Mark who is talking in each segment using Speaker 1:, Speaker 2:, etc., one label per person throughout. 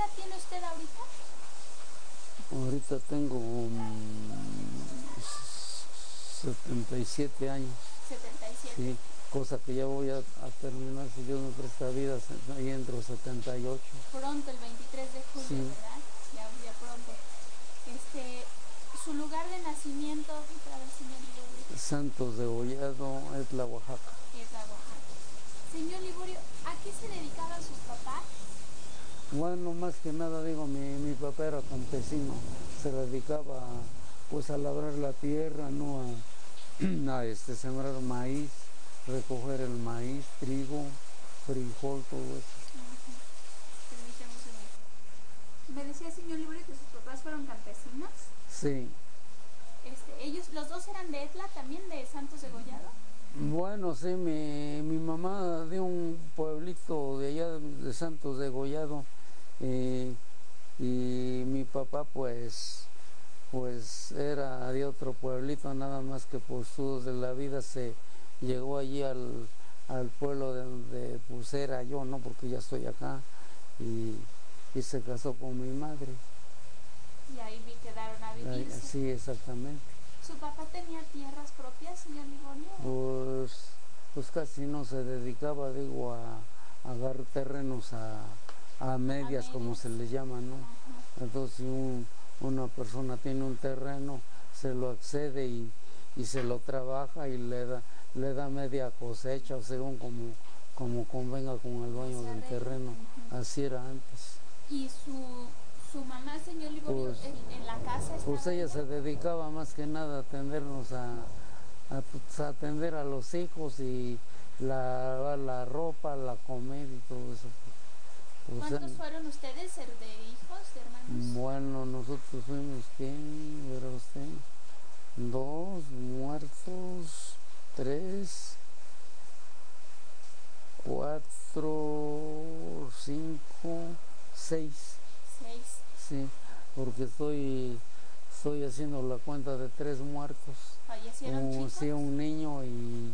Speaker 1: edad tiene usted ahorita?
Speaker 2: Ahorita tengo 77 años.
Speaker 1: 77.
Speaker 2: Sí, cosa que ya voy a terminar, si Dios me presta vida, ahí entro 78.
Speaker 1: Pronto, el 23 de julio,
Speaker 2: sí.
Speaker 1: ¿Verdad? Ya pronto. Su lugar de nacimiento, otra vez, señor Liborio.
Speaker 2: Santos de Gollado, Etla, Oaxaca.
Speaker 1: Etla, Oaxaca. Señor Liborio, ¿a qué se dedicaban sus papás?
Speaker 2: Bueno, más que nada digo, mi papá era campesino, se dedicaba pues a labrar la tierra, ¿no? A sembrar maíz, recoger el maíz, trigo, frijol, todo eso.
Speaker 1: Permítame un segundo. Me decía, señor Liborio, que sus papás fueron campesinos.
Speaker 2: Sí.
Speaker 1: Ellos, los dos eran de Etla, también de Santos de Gollado.
Speaker 2: Bueno, sí, mi mamá de un pueblito de allá de Santos de Gollado, y mi papá pues era de otro pueblito, nada más que por sus de la vida se llegó allí al pueblo de donde pues era yo, ¿no? Porque ya estoy acá, y se casó con mi madre.
Speaker 1: Y ahí quedaron a vivirse.
Speaker 2: Sí, exactamente.
Speaker 1: ¿Su papá tenía tierras propias, señor Liborio?
Speaker 2: Pues casi no se dedicaba, digo, a agarrar terrenos a medias, como se les llama, ¿no?
Speaker 1: Ajá.
Speaker 2: Entonces, si una persona tiene un terreno, se lo accede y se lo trabaja y le da media cosecha, o según como convenga con el dueño del terreno. Así era antes.
Speaker 1: ¿Y su mamá, señor Liborio,
Speaker 2: Pues,
Speaker 1: en la casa estaba?
Speaker 2: Pues ella se dedicaba más que nada a atendernos atender a los hijos y la ropa, la comida y todo eso.
Speaker 1: ¿Cuántos fueron ustedes de hijos, de hermanos?
Speaker 2: Bueno, nosotros fuimos, ¿quién? ¿Verá usted? 2 muertos, 3, 4, 5, 6.
Speaker 1: 6.
Speaker 2: Sí, porque estoy haciendo la cuenta de 3 muertos.
Speaker 1: ¿Fallecieron chicos?
Speaker 2: Sí, un niño y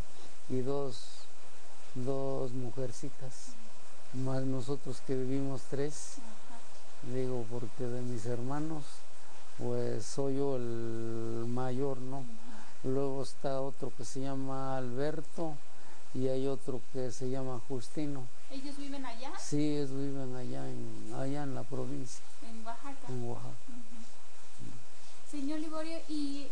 Speaker 2: 2 mujercitas. Más nosotros que vivimos 3.
Speaker 1: Ajá.
Speaker 2: Digo, porque de mis hermanos, pues soy yo el mayor, ¿no? Luego está otro que se llama Alberto y hay otro que se llama Justino.
Speaker 1: ¿Ellos viven allá?
Speaker 2: Sí, ellos viven allá en la provincia.
Speaker 1: En Oaxaca.
Speaker 2: En Oaxaca.
Speaker 1: Señor Liborio, ¿y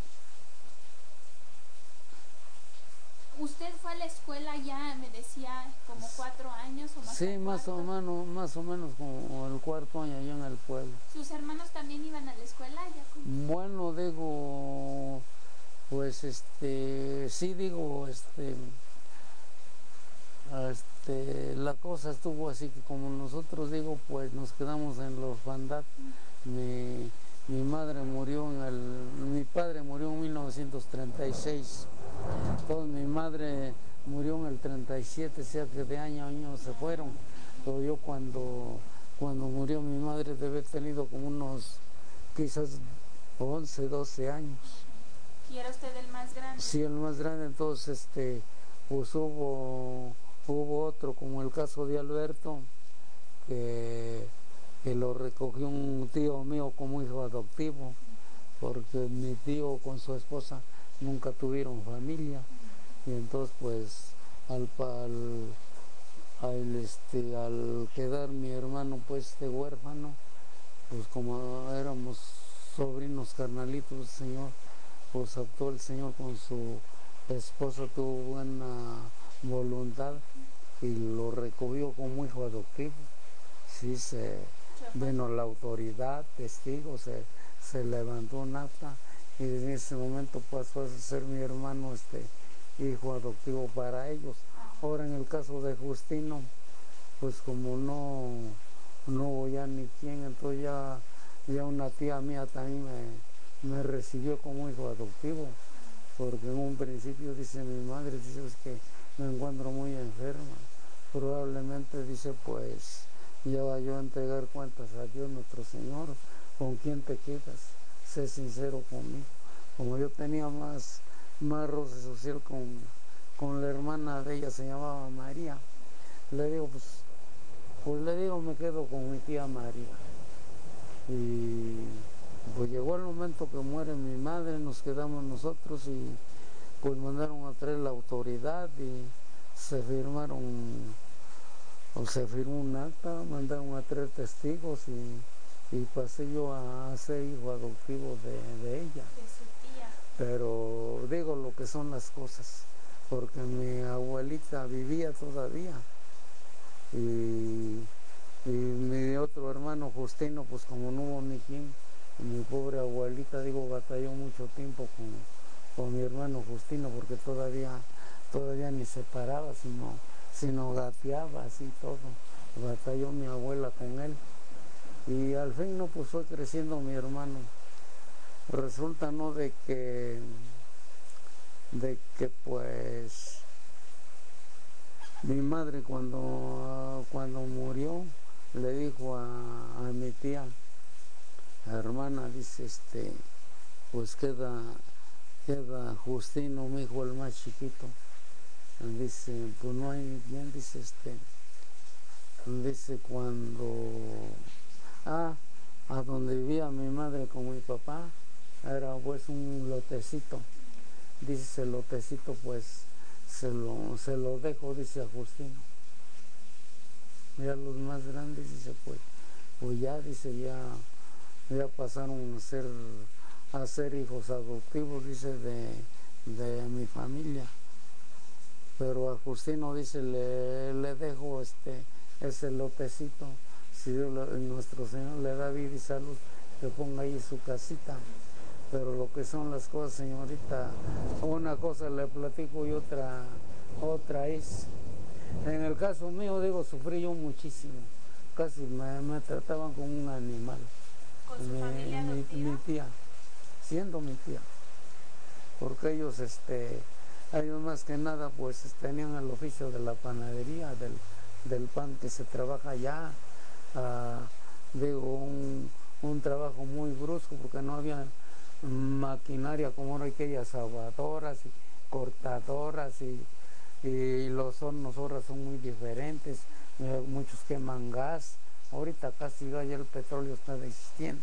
Speaker 1: usted fue a la escuela ya, me decía, como 4 años o más?
Speaker 2: Sí, más o menos como el 4º año allá en el pueblo.
Speaker 1: ¿Sus hermanos también iban a la escuela ya?
Speaker 2: Bueno, digo, pues sí, digo, la cosa estuvo así que como nosotros, digo, pues nos quedamos en la orfandad. Mi padre murió en 1936. Entonces mi madre murió en el 37, o sea que de año a año se fueron. Pero yo cuando murió mi madre debe haber tenido como unos quizás 11, 12 años.
Speaker 1: ¿Y era usted el más grande?
Speaker 2: Sí, el más grande. Entonces pues hubo otro, como el caso de Alberto, que lo recogió un tío mío como hijo adoptivo, porque mi tío con su esposa nunca tuvieron familia, y entonces pues al quedar mi hermano pues huérfano, pues como éramos sobrinos carnalitos del Señor, pues optó el Señor con su esposa, tuvo buena voluntad y lo recogió como hijo adoptivo. Sí, vino la autoridad, testigos, se levantó un acta y en ese momento pasó a ser mi hermano hijo adoptivo para ellos. Ahora en el caso de Justino, pues como no hubo ya ni quién, entonces ya una tía mía también me recibió como hijo adoptivo, porque en un principio dice mi madre, dice, es que me encuentro muy enferma, probablemente dice, pues ya va yo a entregar cuentas a Dios nuestro Señor, ¿con quién te quedas? Sé sincero conmigo. Como yo tenía más roce social con la hermana de ella, se llamaba María, le digo, pues le digo, me quedo con mi tía María. Y pues llegó el momento que muere mi madre, nos quedamos nosotros y pues mandaron a traer la autoridad y se firmaron, o se firmó un acta, mandaron a traer testigos y pasé yo a ser hijo adoptivo de ella.
Speaker 1: De su tía.
Speaker 2: Pero digo lo que son las cosas, porque mi abuelita vivía todavía y mi otro hermano Justino, pues como no hubo ni quien, mi pobre abuelita, digo, batalló mucho tiempo con mi hermano Justino, porque todavía ni se paraba, sino gateaba así todo. Batalló mi abuela con él. Y al fin no, pues fue creciendo mi hermano. Resulta, ¿no?, de que pues mi madre cuando murió le dijo a mi tía, hermana, dice, pues queda Justino, mi hijo, el más chiquito. Dice, pues no hay ni quien, dice, dice a donde vivía mi madre con mi papá, era pues un lotecito. Dice, ese lotecito pues se lo dejo, dice, a Justino. Ya los más grandes, dice, pues ya, dice, ya pasaron a ser hijos adoptivos, dice, de mi familia. Pero a Justino, dice, le dejo ese lotecito. Si Dios, nuestro Señor, le da vida y salud, que ponga ahí su casita. Pero lo que son las cosas, señorita, una cosa le platico y otra es. En el caso mío, digo, sufrí yo muchísimo. Casi me trataban como un animal.
Speaker 1: ¿Con su familia adoptiva?
Speaker 2: Mi tía, siendo mi tía. Porque ellos más que nada pues tenían el oficio de la panadería, del pan que se trabaja allá. Digo, un trabajo muy brusco, porque no había maquinaria como ahora, aquellas asadoras y cortadoras y los hornos ahora son muy diferentes, muchos queman gas, ahorita casi ya el petróleo está existiendo,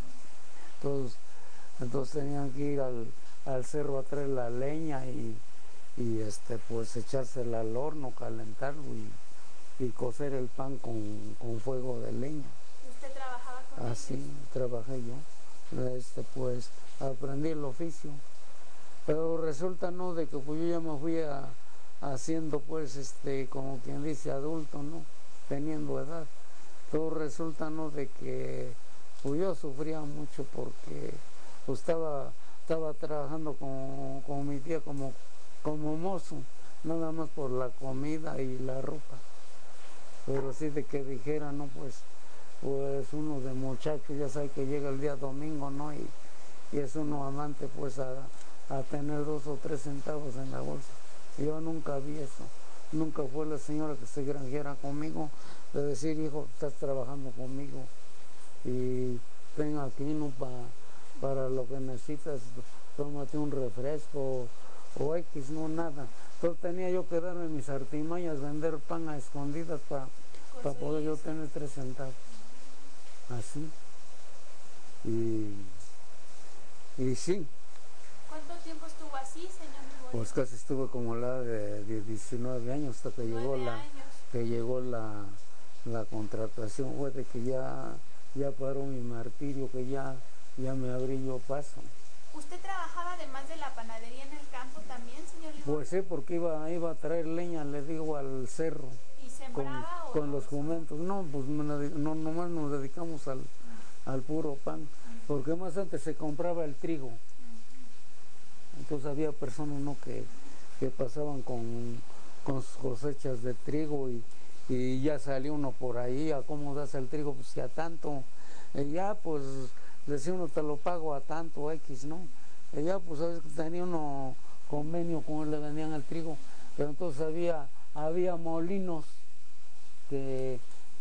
Speaker 2: entonces tenían que ir al cerro a traer la leña y pues echársela al horno, calentarlo y cocer el pan con fuego de leña.
Speaker 1: ¿Usted trabajaba con ellos?
Speaker 2: Así trabajé yo. Pues aprendí el oficio. Pero resulta, ¿no?, de que pues yo ya me fui haciendo pues como quien dice adulto, ¿no?, teniendo edad. Todo resulta, ¿no?, de que pues yo sufría mucho porque pues estaba trabajando con mi tía como mozo, nada más por la comida y la ropa. Pero sí de que dijera, no, pues uno de muchacho ya sabe que llega el día domingo, ¿no? Y es uno amante pues a tener 2 o 3 centavos en la bolsa. Yo nunca vi eso. Nunca fue la señora que se granjeara conmigo de decir, hijo, estás trabajando conmigo y ven aquí, ¿no?, para lo que necesitas, tómate un refresco o X, no, nada. Entonces tenía yo que darme mis artimañas, vender pan a escondidas para poder yo tener 3 centavos. Así. Y sí.
Speaker 1: ¿Cuánto tiempo estuvo así, señor Gregorio?
Speaker 2: Pues casi estuve como la de 19 años hasta que llegó la contratación. Fue de que ya paró mi martirio, que ya me abrí yo paso.
Speaker 1: ¿Usted trabajaba además de la panadería en el campo también, señor Gregorio?
Speaker 2: Pues sí, porque iba a traer leña, le digo, al cerro.
Speaker 1: ¿Y sembraba
Speaker 2: con los jumentos? No, pues no, nomás nos dedicamos al puro pan, porque más antes se compraba el trigo. Entonces había personas, ¿no?, que pasaban con sus cosechas de trigo y ya salió uno por ahí, a cómo das el trigo, pues ya tanto, y ya pues decía uno, te lo pago a tanto X, ¿no? Y ya pues a veces tenía uno convenio con él, le vendían el trigo, pero entonces había molinos que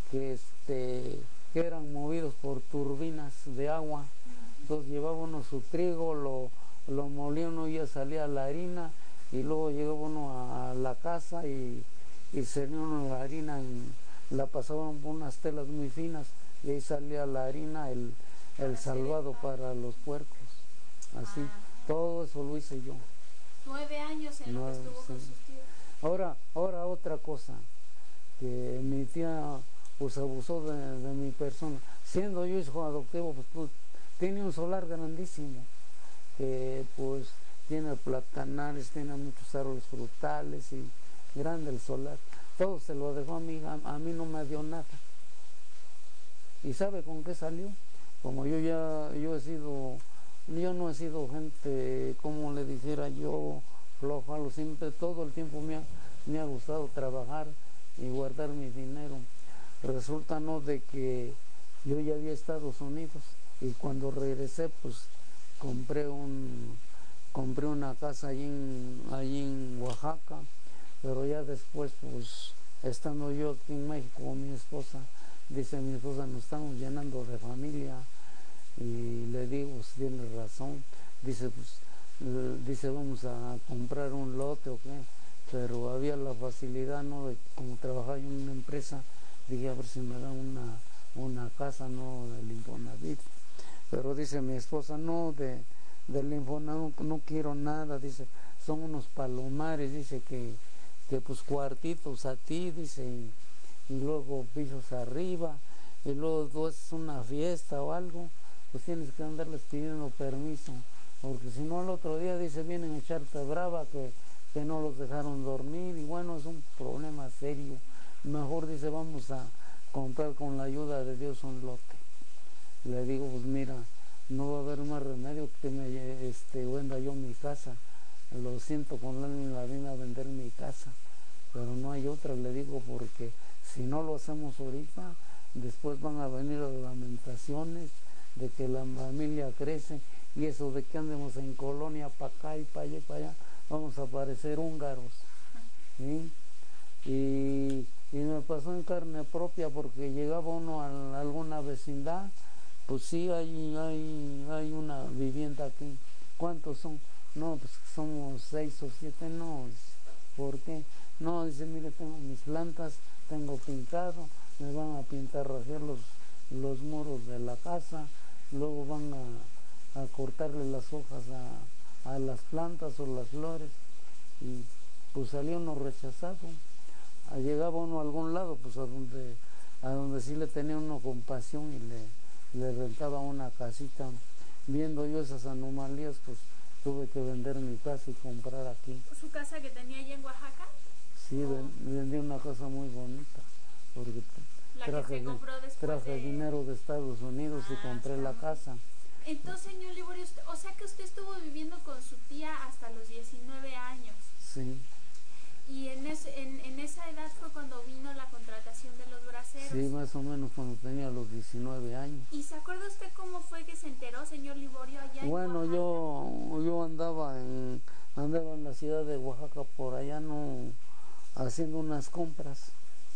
Speaker 2: eran movidos por turbinas de agua. Entonces llevaba uno su trigo, lo molía uno y ya salía la harina, y luego llegaba uno a la casa y servía uno la harina, la pasaban por unas telas muy finas y ahí salía la harina, el salvado para los puercos, así, todo eso lo hice yo.
Speaker 1: 9 años en lo que estuvo
Speaker 2: Sí.
Speaker 1: con sus tíos.
Speaker 2: Ahora otra cosa, que mi tía pues abusó de mi persona, siendo yo hijo adoptivo, pues tiene un solar grandísimo, que pues tiene platanales, tiene muchos árboles frutales y grande el solar, todo se lo dejó a mí, a mí no me dio nada. ¿Y sabe con qué salió? Como yo no he sido gente, como le dijera yo, floja, siempre, todo el tiempo me ha gustado trabajar y guardar mi dinero. Resulta no de que yo ya había estado en Estados Unidos y cuando regresé pues compré una casa allí en Oaxaca, pero ya después pues estando yo aquí en México con mi esposa, dice mi esposa, nos estamos llenando de familia. Y le digo, pues tiene razón. Dice, dice, vamos a comprar un lote o qué. Pero había la facilidad, ¿no? De como trabajaba en una empresa, dije, a ver si me dan una casa, no del Infonavit. Pero dice mi esposa, no, del Infonavit no quiero nada. Dice, son unos palomares, dice que pues cuartitos a ti, dice, y luego pisos arriba, y luego tú haces una fiesta o algo, pues tienes que andarles pidiendo permiso, porque si no al otro día, dice, vienen a echarte brava que no los dejaron dormir, y bueno, es un problema serio. Mejor, dice, vamos a comprar con la ayuda de Dios un lote. Le digo, pues mira, no va a haber más remedio que venda yo mi casa. Lo siento, con la vine a vender mi casa, pero no hay otra, le digo, porque si no lo hacemos ahorita, después van a venir las lamentaciones de que la familia crece, y eso de que andemos en colonia para acá y para allá y para allá, vamos a parecer húngaros, ¿sí? Y me pasó en carne propia, porque llegaba uno a alguna vecindad, pues sí, hay una vivienda aquí. ¿Cuántos son? No, pues somos 6 o 7, no. ¿Por qué? No, dice, mire, tengo mis plantas, tengo pintado, me van a pintar, rajar los muros de la casa, luego van a cortarle las hojas a las plantas o las flores, y pues salía uno rechazado. Llegaba uno a algún lado, pues a donde sí le tenía uno compasión y le rentaba una casita. Viendo yo esas anomalías, pues tuve que vender mi casa y comprar aquí.
Speaker 1: ¿Su casa que tenía allá en Oaxaca?
Speaker 2: Sí, vendí una casa muy bonita, porque traje dinero de Estados Unidos y compré la casa.
Speaker 1: Entonces, señor Liborio, o sea que usted estuvo viviendo con su tía hasta los 19 años.
Speaker 2: Sí.
Speaker 1: Y en esa edad fue cuando vino la contratación de los braceros.
Speaker 2: Sí, más o menos cuando tenía los 19 años.
Speaker 1: ¿Y se acuerda usted cómo fue que se enteró, señor Liborio, allá en Oaxaca?
Speaker 2: Bueno, yo andaba en la ciudad de Oaxaca, por allá, no, haciendo unas compras,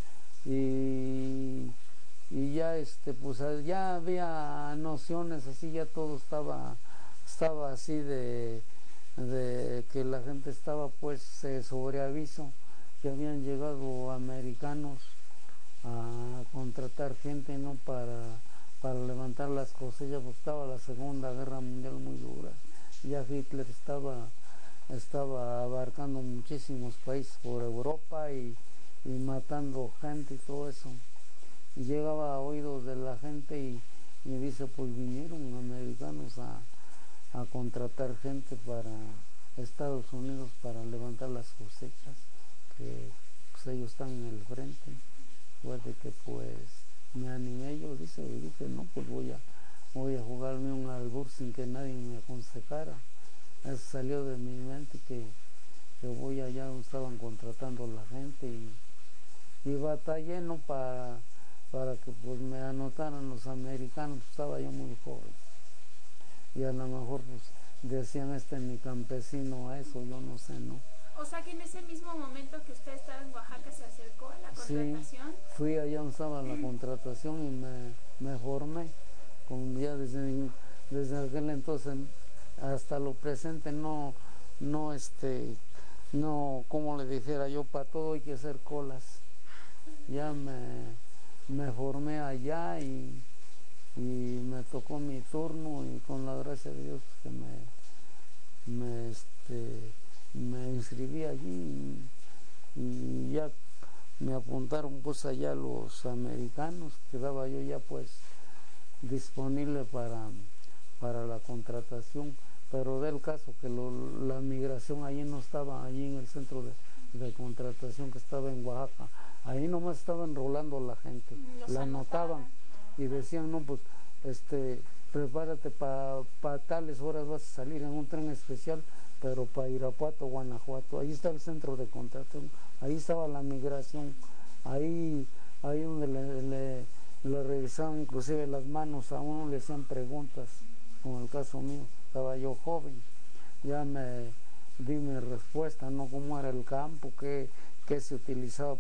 Speaker 2: y ya pues ya había nociones así, ya todo estaba así de que la gente estaba pues sobre aviso, que habían llegado americanos a contratar gente, ¿no? para levantar las cosechas, pues estaba la Segunda Guerra Mundial muy dura. Ya Hitler estaba abarcando muchísimos países por Europa y matando gente y todo eso. Y llegaba a oídos de la gente y dice, pues vinieron americanos a contratar gente para Estados Unidos para levantar las cosechas, que pues ellos están en el frente. Fue de que pues me animé yo, dice, y dije, no, pues voy a jugarme un albur sin que nadie me aconsejara. Eso salió de mi mente, que voy allá donde estaban contratando la gente, y batallé, ¿no? para que pues me anotaran los americanos. Estaba yo muy joven y a lo mejor pues decían, ni campesino a eso, yo no sé, ¿no?
Speaker 1: O sea que en ese mismo momento que usted estaba en Oaxaca se acercó a la contratación.
Speaker 2: Sí, fui allá donde estaba la contratación y me formé. Ya desde aquel entonces hasta lo presente no, como le dijera yo, para todo hay que hacer colas. Ya me formé allá y me tocó mi turno y con la gracia de Dios que me inscribí allí y ya me apuntaron pues allá los americanos, quedaba yo ya pues disponible para la contratación, pero del caso que la migración allí no estaba, allí en el centro de contratación que estaba en Oaxaca, ahí nomás estaban enrolando la gente, la anotaban y decían, no, pues prepárate para tales horas vas a salir en un tren especial, pero para Irapuato, Guanajuato, ahí está el centro de contratación, ahí estaba la migración, ahí donde le revisaban inclusive las manos, a uno le hacían preguntas, como el caso mío, estaba yo joven, ya me di mi respuesta, ¿no? Cómo era el campo, qué se utilizaba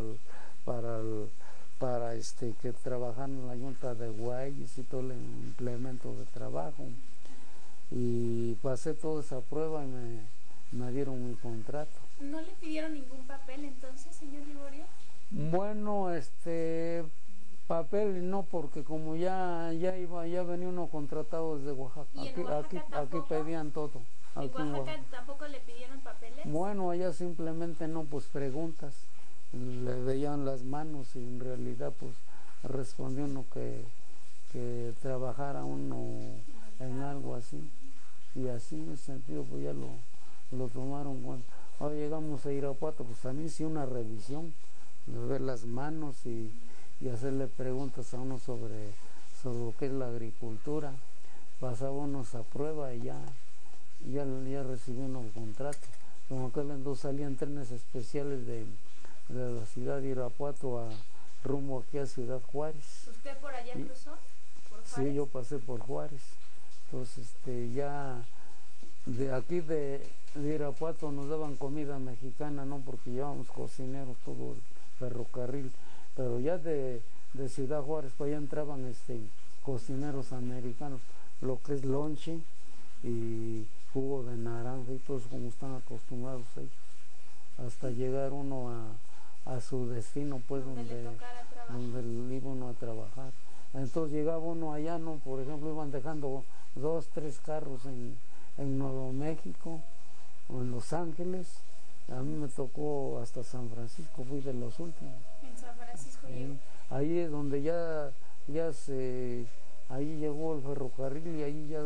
Speaker 2: para que trabajaran en la yunta de bueyes y todo el implemento de trabajo. Y pasé toda esa prueba y me dieron mi contrato.
Speaker 1: ¿No le pidieron ningún papel entonces, señor Liborio?
Speaker 2: Bueno, papel no, porque como ya venía uno contratado desde Oaxaca.
Speaker 1: ¿Y en Oaxaca
Speaker 2: aquí pedían todo.
Speaker 1: ¿En Oaxaca tampoco le pidieron papeles?
Speaker 2: Bueno, allá simplemente no, pues preguntas. Le veían las manos y en realidad pues respondió uno que trabajara uno en algo así. Y así en ese sentido pues ya lo tomaron cuenta. Ahora llegamos a Irapuato, pues también sí una revisión, de ver las manos y hacerle preguntas a uno sobre lo que es la agricultura. Pasaba uno a prueba y ya recibí uno el contrato. Como aquel entonces salían trenes especiales de la ciudad de Irapuato rumbo aquí a Ciudad Juárez.
Speaker 1: ¿Usted por allá cruzó? ¿Por Juárez?
Speaker 2: Sí, yo pasé por Juárez. Entonces ya de aquí de Irapuato nos daban comida mexicana, no, porque llevábamos cocineros todo el ferrocarril, pero ya de Ciudad Juárez para allá entraban cocineros americanos, lo que es lonche y jugo de naranja y todo eso, como están acostumbrados ellos, hasta llegar uno a su destino, pues donde iba uno a trabajar. Entonces llegaba uno allá, no, por ejemplo, iban dejando 2, 3 carros en Nuevo México o en Los Ángeles. A mí me tocó hasta San Francisco, fui de los últimos.
Speaker 1: En San Francisco llegó.
Speaker 2: Ahí es donde ahí llegó el ferrocarril y ahí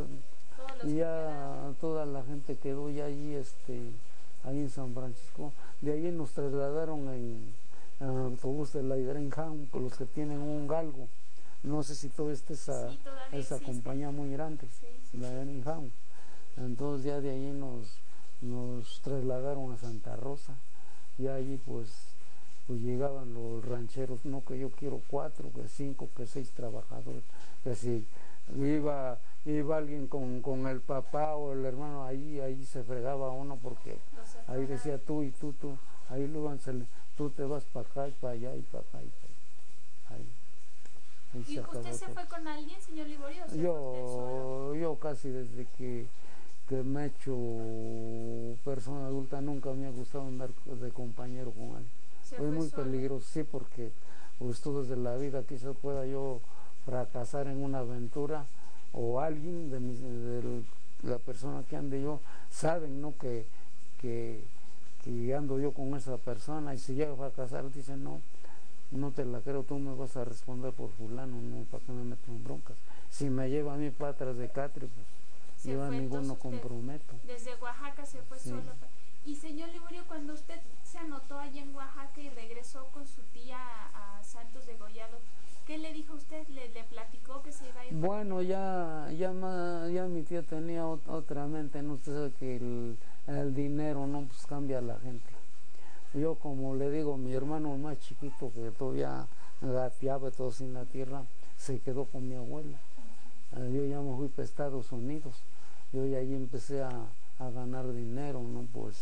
Speaker 2: toda la gente quedó ya allí, ahí en San Francisco. De ahí nos trasladaron en autobús de la Greyhound, con los que tienen un galgo. No sé si todo esa compañía muy grande, la Greyhound. Entonces ya de ahí nos trasladaron a Santa Rosa y allí pues llegaban los rancheros, no que yo quiero 4, que 5, que 6 trabajadores, que si iba alguien con el papá o el hermano, ahí se fregaba uno, porque ahí decía tú y tú, ahí lo iban, tú te vas para acá y para allá y para acá y para allá.
Speaker 1: ¿Y usted se fue con alguien, señor Liborio?
Speaker 2: Yo casi desde que me he hecho persona adulta nunca me ha gustado andar de compañero con alguien. Es muy peligroso, sí, porque pues tú desde la vida quizás pueda yo fracasar en una aventura, o alguien de la persona que ande yo saben, ¿no?, que ando yo con esa persona, y si llega a fracasar dicen no te la creo, tú me vas a responder por fulano, no, para que me meto en broncas. Si me lleva a mí para atrás de Catri, pues yo a ninguno comprometo.
Speaker 1: Desde Oaxaca se fue solo. Y señor Liborio, cuando usted se anotó allá en Oaxaca y regresó con su tía a Santos de Gollado, ¿qué le dijo usted? ¿Le platicó que se iba a ir?
Speaker 2: Bueno, ya mi tía tenía otra mente, no, usted sabe que el dinero no, pues cambia a la gente. Yo, como le digo, mi hermano más chiquito, que todavía gateaba todo sin la tierra, se quedó con mi abuela. Yo ya me fui para Estados Unidos, yo ya allí empecé a ganar dinero, ¿no? Pues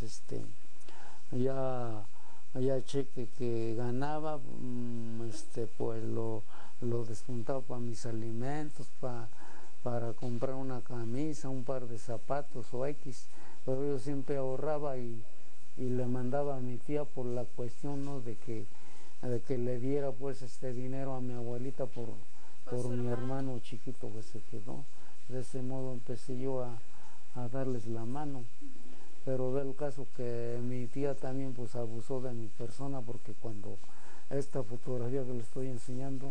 Speaker 2: ya cheque que ganaba, pues lo despuntaba para mis alimentos, para comprar una camisa, un par de zapatos o X, pero yo siempre ahorraba y le mandaba a mi tía por la cuestión, ¿no?, de que le diera pues dinero a mi abuelita por mi hermano chiquito que se quedó. De ese modo empecé yo a darles la mano. Pero del caso que mi tía también pues abusó de mi persona, porque cuando esta fotografía que le estoy enseñando,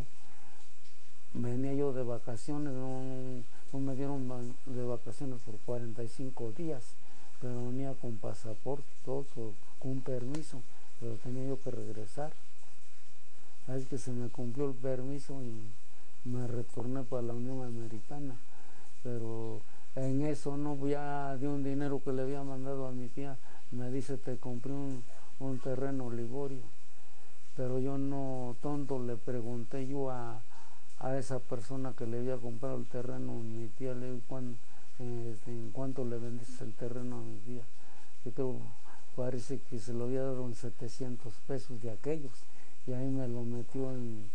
Speaker 2: venía yo de vacaciones, no me dieron de vacaciones por 45 días, pero venía con pasaporte, todo, con un permiso, pero tenía yo que regresar. Es que se me cumplió el permiso y me retorné para la Unión Americana, pero en eso no, ya de un dinero que le había mandado a mi tía, me dice, te compré un terreno Liborio, pero yo no, tonto, le pregunté yo a esa persona que le había comprado el terreno, mi tía, le digo, ¿en cuánto le vendiste el terreno a mi tía? Yo creo, parece que se lo había dado en 700 pesos de aquellos, y ahí me lo metió en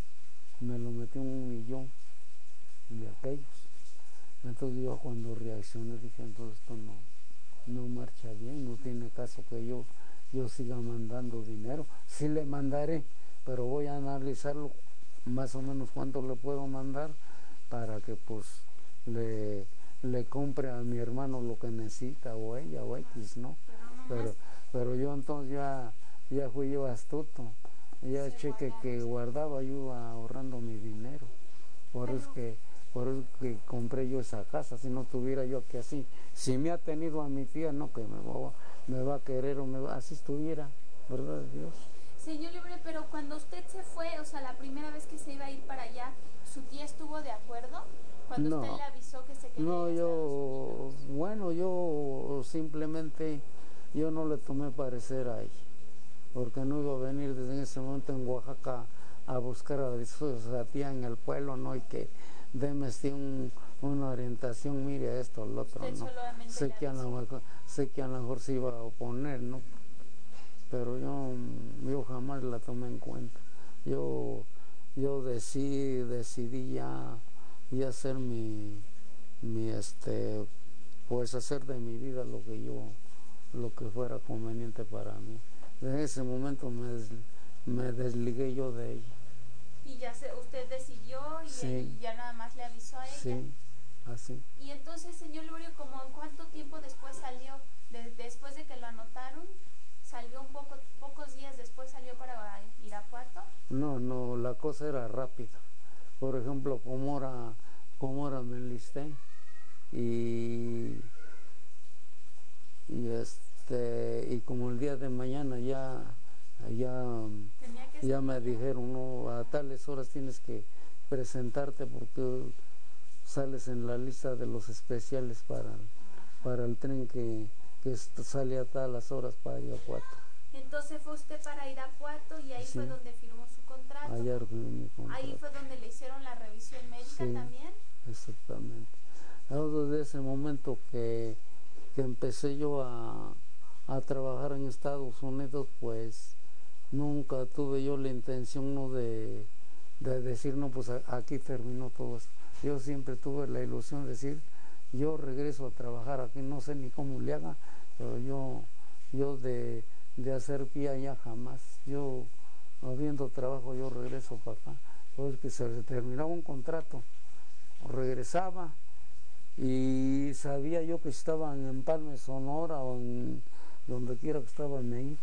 Speaker 2: 1,000,000 de aquellos. Entonces yo cuando reaccioné dije, entonces esto no marcha bien, no tiene caso que yo siga mandando dinero. Sí le mandaré, pero voy a analizarlo más o menos cuánto le puedo mandar para que pues le compre a mi hermano lo que necesita, o ella, o X, ¿no? Pero yo entonces ya fui yo astuto, ya cheque que guardaba yo ahorrando mi dinero. Por eso que compré yo esa casa. Si no estuviera yo aquí así, si me ha tenido a mi tía, no, que me va a querer, o así estuviera, ¿verdad Dios?
Speaker 1: Señor Liborio, pero cuando usted se fue, o sea, la primera vez que se iba a ir para allá, ¿su tía estuvo de acuerdo? Cuando usted le avisó que se quería ir a Estados Unidos.
Speaker 2: Bueno, yo simplemente, yo no le tomé parecer a ella, porque no iba a venir desde ese momento en Oaxaca a buscar a su tía en el pueblo, ¿no? Y que deme una orientación, mire esto, lo otro, ¿no? Sé que a lo mejor se iba a oponer, ¿no? Pero yo jamás la tomé en cuenta. Yo decidí ya hacer pues hacer de mi vida lo que fuera conveniente para mí. Desde ese momento me desligué yo de ella.
Speaker 1: Y ya usted decidió y,
Speaker 2: sí.
Speaker 1: Y ya nada más le avisó a ella.
Speaker 2: Sí, así.
Speaker 1: Y entonces, señor Liborio, ¿como cuánto tiempo después salió? Después de que lo anotaron, ¿salió pocos días después salió para Irapuato?
Speaker 2: No, la cosa era rápida. Por ejemplo, como ahora me enlisté y como el día de mañana ya me dijeron, no, a tales horas tienes que presentarte porque sales en la lista de los especiales para el tren que sale a talas horas para Irapuato.
Speaker 1: Entonces fue usted para Irapuato y ahí fue donde firmó su contrato.
Speaker 2: Allá firmé mi contrato.
Speaker 1: Ahí fue donde le hicieron la revisión médica también.
Speaker 2: Exactamente. Desde ese momento que empecé yo a trabajar en Estados Unidos, pues nunca tuve yo la intención, ¿no?, de decir, no, pues aquí terminó todo esto. Yo siempre tuve la ilusión de decir, yo regreso a trabajar aquí, no sé ni cómo le haga, pero yo de hacer pie allá jamás. Yo, habiendo trabajo, yo regreso para acá. Pues que se terminaba un contrato, regresaba y sabía yo que estaban en Empalme, Sonora, o en donde quiera que estaba, me iba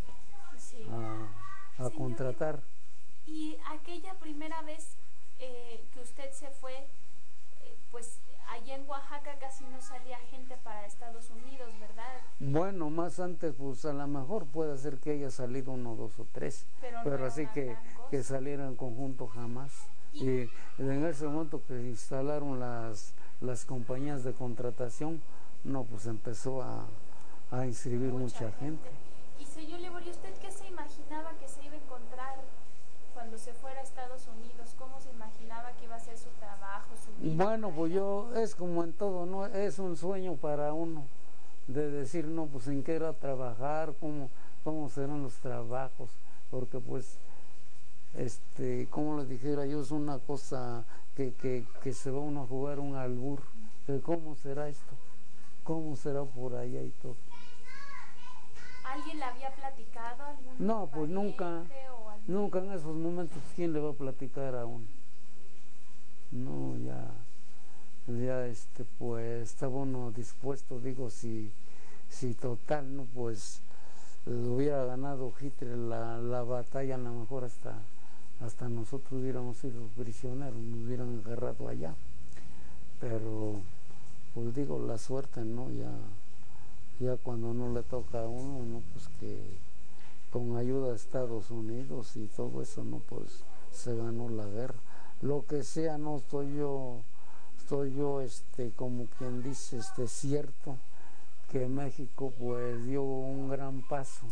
Speaker 2: a contratar.
Speaker 1: Y aquella primera vez que usted se fue, pues allá en Oaxaca casi no salía gente para Estados Unidos, ¿verdad?
Speaker 2: Bueno, más antes, pues a lo mejor puede ser que haya salido 1, 2 o 3, pero así que saliera en conjunto jamás. Y en ese momento que instalaron las compañías de contratación, no, pues empezó a inscribir mucha gente.
Speaker 1: Y señor Liborio, ¿usted qué se imaginaba que se iba a encontrar cuando se fuera a Estados Unidos? ¿Cómo se imaginaba que iba a ser su trabajo, su vida?
Speaker 2: Bueno, pues es como en todo, ¿no? Es un sueño para uno de decir, no, pues en qué era trabajar, cómo serán los trabajos, porque pues, como les dijera yo, es una cosa que se va uno a jugar un albur, que cómo será esto, cómo será por allá y todo.
Speaker 1: ¿Alguien le había platicado?
Speaker 2: No, pues nunca en esos momentos, ¿quién le va a platicar a uno? no, ya pues estaba uno dispuesto, digo, si total, no, pues hubiera ganado Hitler la batalla, a lo mejor hasta nosotros hubiéramos sido prisioneros, nos hubieran agarrado allá, pero pues digo, la suerte, ¿no? Ya cuando no le toca a uno, ¿no? Pues que con ayuda de Estados Unidos y todo eso, ¿no? Pues se ganó la guerra. Lo que sea, no estoy yo, como quien dice, cierto, que México pues dio un gran paso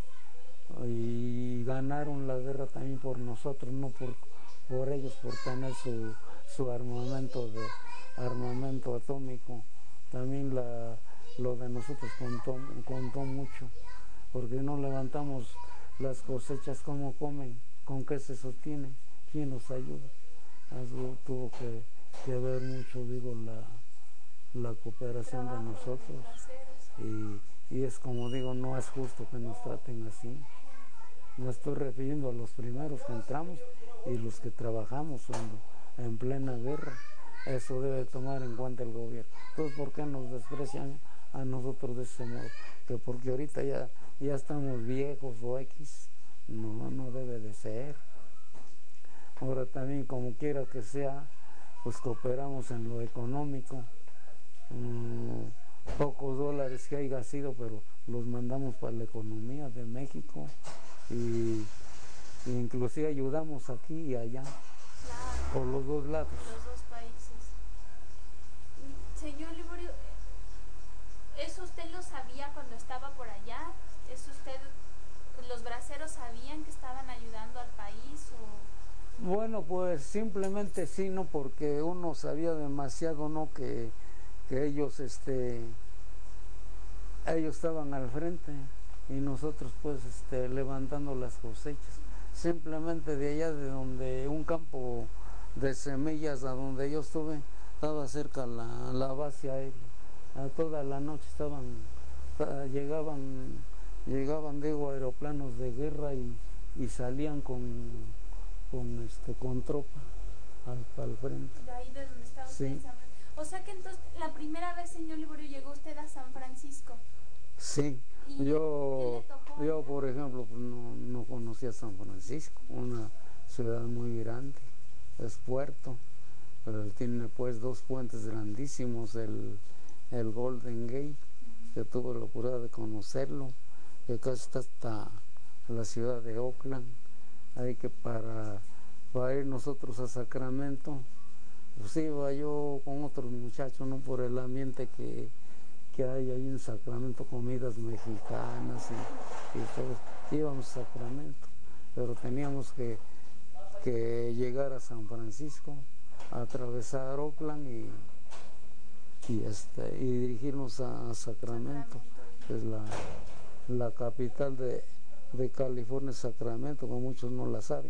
Speaker 2: y ganaron la guerra también por nosotros, no por ellos, por tener su armamento atómico. También lo de nosotros contó mucho, porque no levantamos las cosechas, como comen, con qué se sostienen, quién nos ayuda. Eso tuvo que ver mucho, digo, la cooperación de nosotros. Y es como digo, no es justo que nos traten así. Me estoy refiriendo a los primeros que entramos y los que trabajamos en plena guerra. Eso debe tomar en cuenta el gobierno. Entonces, ¿por qué nos desprecian a nosotros de ese modo? Que porque ahorita ya estamos viejos o X. No debe de ser. Ahora también, como quiera que sea, pues cooperamos en lo económico. Pocos dólares que haya sido, pero los mandamos para la economía de México y inclusive ayudamos aquí y allá,
Speaker 1: claro,
Speaker 2: por los dos lados.
Speaker 1: los dos países. Señor Liborio, ¿eso usted lo sabía cuando estaba por allá? ¿Eso los braceros sabían que estaban ayudando al país o...?
Speaker 2: Bueno, pues simplemente sí, no, porque uno sabía demasiado, no, que ellos estaban al frente y nosotros pues levantando las cosechas. Simplemente de allá, de donde un campo de semillas a donde yo estuve, estaba cerca la base aérea. A toda la noche llegaban digo, aeroplanos de guerra y salían con tropa al frente.
Speaker 1: De ahí de donde estaba usted, sí. En San Francisco. O sea que entonces la primera vez, señor Liborio, llegó usted a San Francisco.
Speaker 2: Sí, yo por ejemplo no conocía San Francisco, una ciudad muy grande, es puerto, pero tiene pues dos puentes grandísimos, el Golden Gate, que tuve la oportunidad de conocerlo, que casi está hasta la ciudad de Oakland. Hay que para ir nosotros a Sacramento, pues iba yo con otros muchachos, no, por el ambiente que hay ahí en Sacramento, comidas mexicanas y todo. Íbamos a Sacramento, pero teníamos que llegar a San Francisco, atravesar Oakland y dirigirnos a Sacramento, que es la capital de California, Sacramento, como muchos no la saben.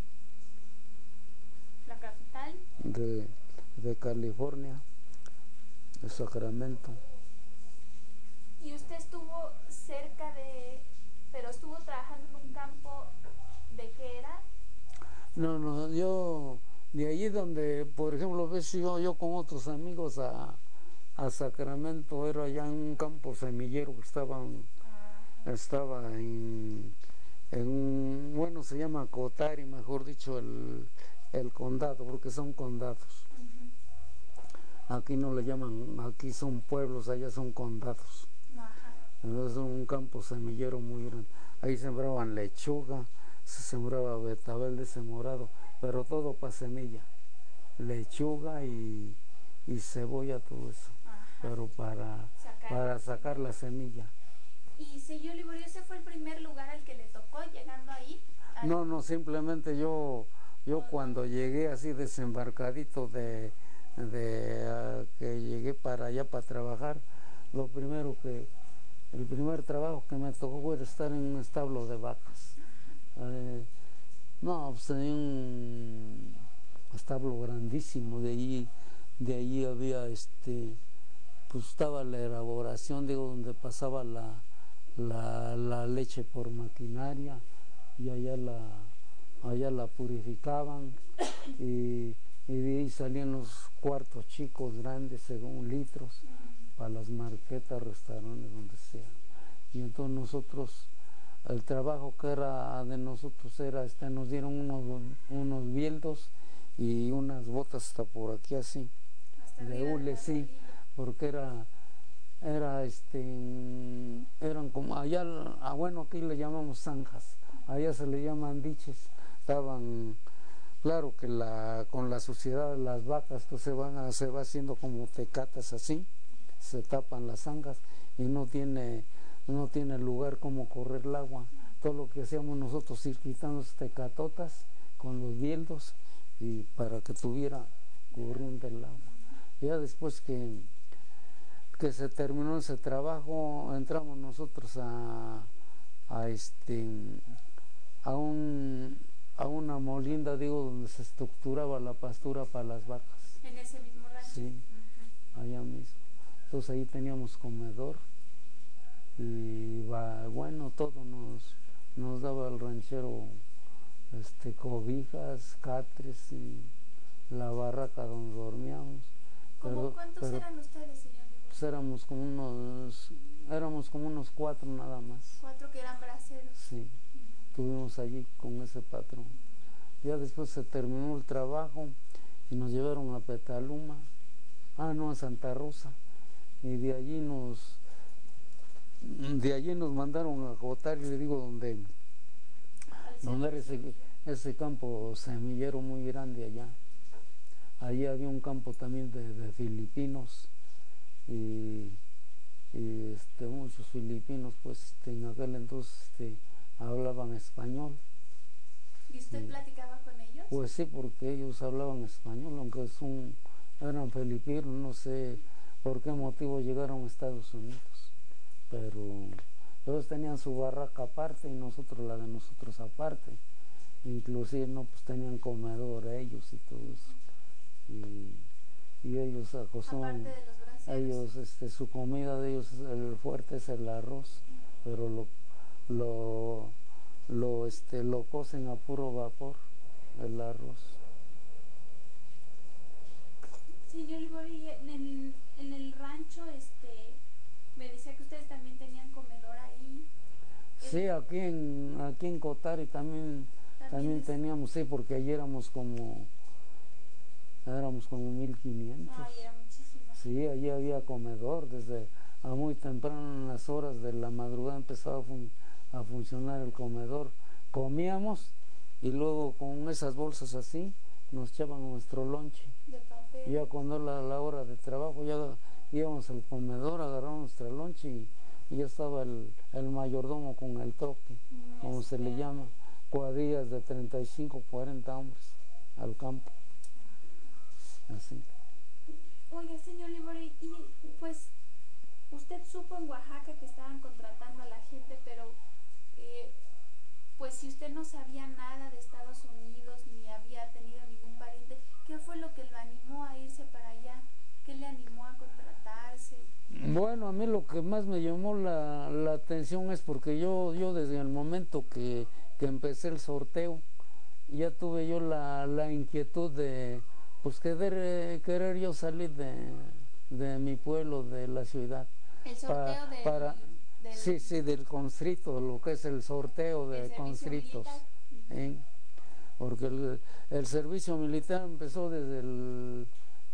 Speaker 1: ¿La capital?
Speaker 2: De California, de Sacramento.
Speaker 1: ¿Y usted estuvo cerca pero estuvo trabajando en un campo, de qué era?
Speaker 2: No, yo de allí donde, por ejemplo, ves yo con otros amigos a Sacramento, era allá en un campo semillero que estaba en bueno, se llama Cotari, mejor dicho, el condado, porque son condados. Aquí no le llaman, aquí son pueblos, allá son condados. Entonces es un campo semillero muy grande. Ahí sembraban lechuga, se sembraba betabel de ese morado, pero todo para semilla. Lechuga y cebolla, todo eso. Pero para sacar la semilla.
Speaker 1: ¿Y señor Liborio, ese fue el primer lugar al que le tocó llegando ahí?
Speaker 2: No, simplemente yo cuando llegué así desembarcadito que llegué para allá para trabajar, el primer trabajo que me tocó fue estar en un establo de vacas. Pues tenía un establo grandísimo, de ahí había pues estaba la elaboración, digo, donde pasaba la leche por maquinaria y allá la purificaban y y de ahí salían los cuartos chicos grandes según litros para las marquetas, restaurantes, donde sea. Y entonces nosotros, el trabajo que era de nosotros era, nos dieron unos bieldos y unas botas hasta por aquí así,
Speaker 1: Hasta
Speaker 2: de
Speaker 1: arriba de
Speaker 2: hule,
Speaker 1: la
Speaker 2: sí,
Speaker 1: rodilla.
Speaker 2: porque eran como allá, bueno, aquí le llamamos zanjas, allá se le llaman diches, estaban, claro que con la suciedad de las vacas, pues se va haciendo como tecatas así, se tapan las zanjas y no tiene lugar como correr el agua. Todo lo que hacíamos nosotros, ir quitando tecatotas con los bieldos y para que tuviera corriente el agua. Ya después que se terminó ese trabajo, entramos nosotros a, este, a una molinda, digo, donde se estructuraba la pastura para las vacas.
Speaker 1: En ese mismo rancho.
Speaker 2: Sí, allá mismo. Entonces ahí teníamos comedor y bueno, todo nos daba el ranchero, cobijas, catres y la barraca donde dormíamos.
Speaker 1: ¿Cuántos eran ustedes, señor?
Speaker 2: Pues éramos como unos 4 nada más.
Speaker 1: 4 que eran braceros.
Speaker 2: Sí, estuvimos allí con ese patrón. Ya después se terminó el trabajo y nos llevaron a Petaluma, a Santa Rosa, y de allí nos mandaron a Jotar, y le digo, donde era ese campo semillero muy grande allá. Allí había un campo también de filipinos y muchos filipinos, pues en aquel entonces hablaban español.
Speaker 1: ¿Y usted platicaba con ellos?
Speaker 2: Pues sí, porque ellos hablaban español, aunque eran filipinos, no sé por qué motivo llegaron a Estados Unidos, pero ellos tenían su barraca aparte y nosotros la de nosotros aparte. Inclusive pues tenían comedor ellos y todo eso. Y ellos
Speaker 1: aparte de los braceros,
Speaker 2: ellos su comida de ellos, el fuerte es el arroz, pero lo cocen a puro vapor, el arroz.
Speaker 1: Señor Liborio, en el rancho me decía que ustedes también tenían comedor ahí.
Speaker 2: Sí, aquí en Cotari también teníamos, sí, porque allí éramos como 1500.
Speaker 1: Ay, era muchísimo.
Speaker 2: Sí, allí había comedor, desde a muy temprano, en las horas de la madrugada empezaba a funcionar el comedor. Comíamos y luego con esas bolsas así nos echaban nuestro lonche.
Speaker 1: De papel.
Speaker 2: Y ya cuando la hora de trabajo ya íbamos al comedor, agarramos nuestro lonche y ya estaba el mayordomo con el troque, como se le llama, cuadrillas de 35, 40 hombres al campo. Así.
Speaker 1: Oiga, señor Liborio, y pues usted supo en Oaxaca que estaban contratando a la gente, pero pues si usted no sabía nada de Estados Unidos ni había tenido ningún pariente, ¿qué fue lo que lo animó a irse para allá? ¿Qué le animó a contratarse?
Speaker 2: Bueno, a mí lo que más me llamó la atención es porque yo desde el momento que empecé el sorteo, ya tuve yo la inquietud de pues querer yo salir de mi pueblo, de la ciudad.
Speaker 1: El sorteo
Speaker 2: Sí, del constrito, lo que es el sorteo de constritos. Porque el servicio militar empezó desde el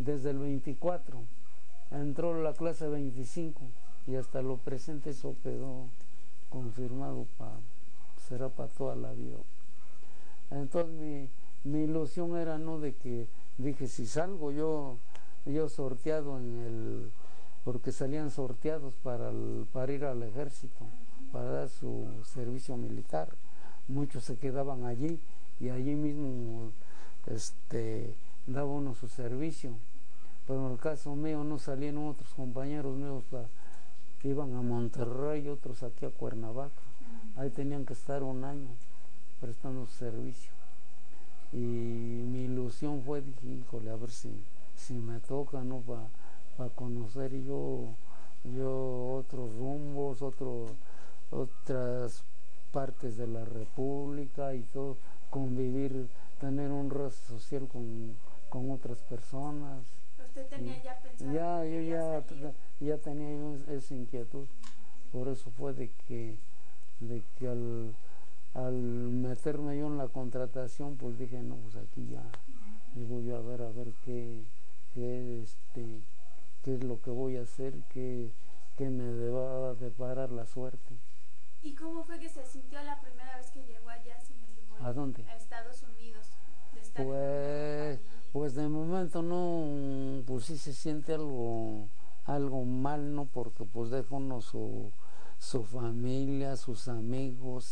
Speaker 2: 24, entró la clase 25 y hasta lo presente eso quedó confirmado, será para toda la vida. Entonces mi ilusión era de que dije, si salgo yo sorteado porque salían sorteados para ir al ejército, para dar su servicio militar. Muchos se quedaban allí y allí mismo daba uno su servicio. Pero en el caso mío no salieron otros compañeros míos, iban a Monterrey, otros aquí a Cuernavaca. Ahí tenían que estar un año prestando su servicio. Y mi ilusión fue, dije, híjole, a ver si me toca, ¿no? Para conocer yo otros rumbos, otras partes de la República y todo, convivir, tener un rastro social con otras personas.
Speaker 1: Usted tenía ya pensado
Speaker 2: Ya,
Speaker 1: que
Speaker 2: yo
Speaker 1: quería salir.
Speaker 2: ya tenía yo esa inquietud. Por eso fue de que al meterme yo en la contratación, pues dije, no, pues aquí ya, digo yo a ver qué, qué es lo que voy a hacer, qué me va a deparar la suerte.
Speaker 1: ¿Y cómo fue que se sintió la primera vez que llegó allá, señor Liborio?
Speaker 2: ¿A dónde?
Speaker 1: A Estados Unidos, de estar en un nuevo país.
Speaker 2: Pues de momento no, pues sí se siente algo mal, ¿no? Porque pues deja uno su familia, sus amigos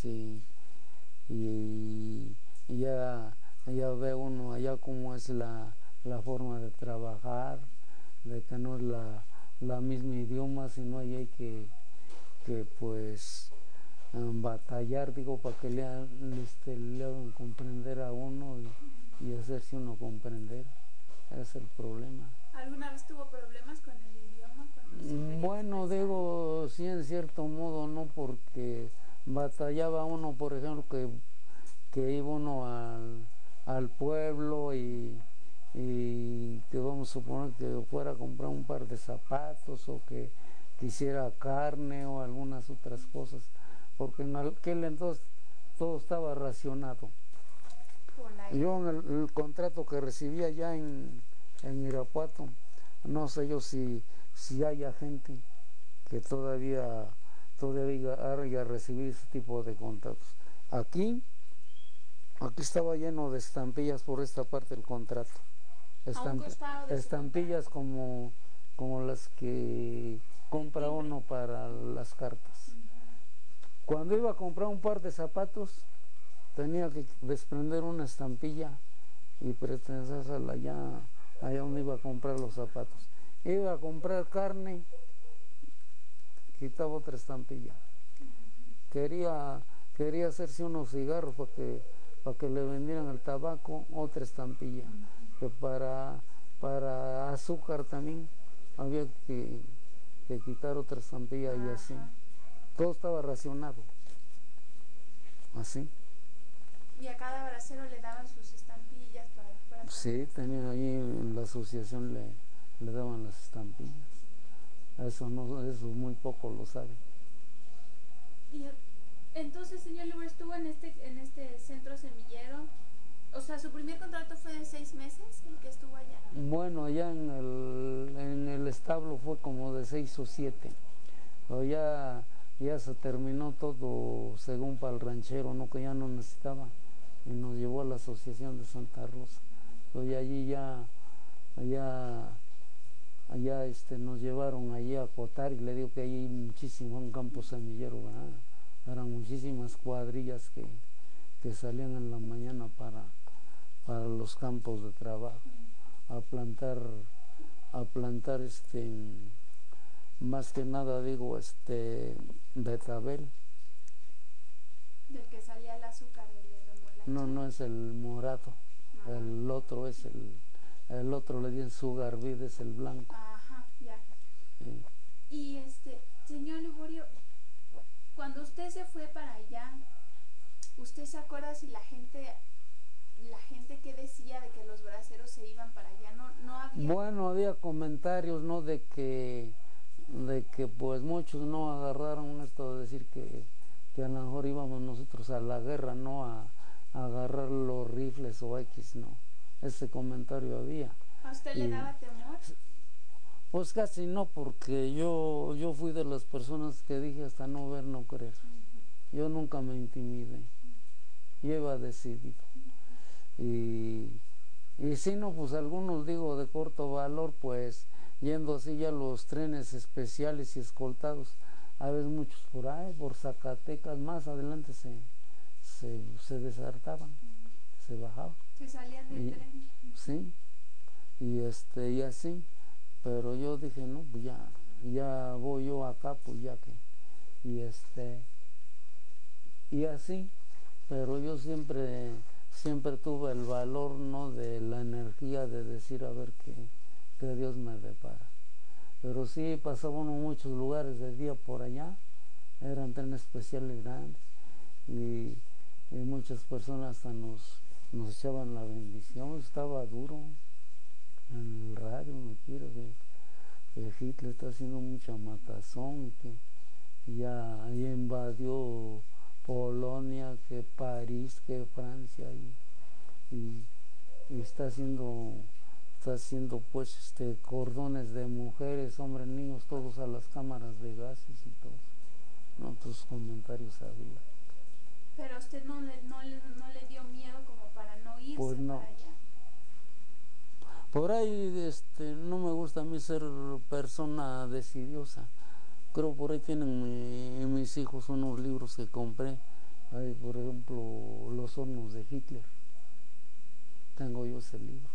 Speaker 2: y ya ve uno allá cómo es la forma de trabajar, de que no es la misma idioma, sino ahí hay que pues batallar, digo, para que le hagan comprender a uno y hacerse uno comprender. Ese es el problema.
Speaker 1: ¿Alguna vez tuvo problemas con el idioma?
Speaker 2: Bueno, digo, sí, en cierto modo, no, porque batallaba uno, por ejemplo, que iba uno al pueblo y que vamos a suponer que fuera a comprar un par de zapatos o que quisiera carne o algunas otras cosas, porque en aquel entonces todo estaba racionado. Yo en el contrato que recibí allá en Irapuato, no sé yo si haya gente que todavía haya recibido ese tipo de contratos. Aquí estaba lleno de estampillas por esta parte del contrato. Estampillas como las que compra uno para las cartas. Cuando iba a comprar un par de zapatos, tenía que desprender una estampilla y pretensársela allá donde iba a comprar los zapatos. Iba a comprar carne, quitaba otra estampilla. Quería hacerse unos cigarros para que le vendieran el tabaco, otra estampilla. Que para azúcar también había que quitar otra estampilla y así. Todo estaba racionado. Así.
Speaker 1: ¿Y a cada bracero le daban sus estampillas para
Speaker 2: Sí, tenía ahí en la asociación le daban las estampillas. Eso muy poco lo saben.
Speaker 1: Y entonces, señor Liborio, estuvo en este centro semillero. O sea, su primer contrato fue de 6 meses, el que estuvo allá.
Speaker 2: Bueno, allá en el establo fue como de 6 o 7. Pero ya se terminó todo según para el ranchero, ¿no? Que ya no necesitaba. Y nos llevó a la asociación de Santa Rosa. Pero ya allí nos llevaron allí a acotar y le digo que ahí hay muchísimo, un campo semillero, ¿verdad? Eran muchísimas cuadrillas que salían en la mañana para los campos de trabajo, a plantar más que nada digo betabel.
Speaker 1: Del que salía el azúcar, el remolacha.
Speaker 2: No es el morado, el otro es el otro le dicen sugar beet, es el blanco.
Speaker 1: Ajá, ya. Y señor Liborio, cuando usted se fue para allá, ¿usted se acuerda si la gente que decía de que los braceros se iban para allá? No había.
Speaker 2: Bueno, había comentarios, ¿no? De que pues muchos no agarraron esto de decir que a lo mejor íbamos nosotros a la guerra, no a agarrar los rifles o X, no. Ese comentario había.
Speaker 1: ¿A usted le daba temor?
Speaker 2: Pues casi no, porque yo fui de las personas que dije hasta no ver, no creer. Yo nunca me intimidé. Yo iba decidido. Y si no, pues algunos digo de corto valor, pues yendo así ya los trenes especiales y escoltados, a veces muchos por ahí, por Zacatecas, más adelante se deshartaban, se bajaban.
Speaker 1: Se salían del tren.
Speaker 2: Sí, y así, pero yo dije, no, pues ya voy yo acá, pues ya que, y así, pero yo siempre tuve el valor, ¿no? De la energía de decir a ver qué Dios me depara. Pero sí pasaba uno en muchos lugares de día por allá, eran trenes especiales grandes y muchas personas hasta nos echaban la bendición, estaba duro, en el radio, me quiero que Hitler está haciendo mucha matazón, que ya invadió Polonia, que París, que Francia, y está haciendo pues cordones de mujeres, hombres, niños, todos a las cámaras de gases y todo. No, tus comentarios había.
Speaker 1: Pero a usted no le dio miedo como para no irse
Speaker 2: Pues no.
Speaker 1: para allá.
Speaker 2: Por ahí no me gusta a mí ser persona decidiosa. Creo por ahí tienen mis hijos unos libros que compré. Hay, por ejemplo, Los hornos de Hitler. Tengo yo ese libro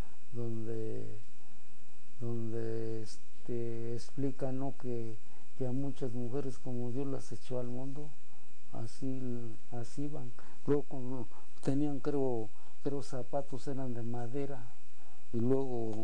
Speaker 2: donde explica, ¿no?, que a muchas mujeres, como Dios las echó al mundo, así van. Luego tenían, creo zapatos eran de madera, y luego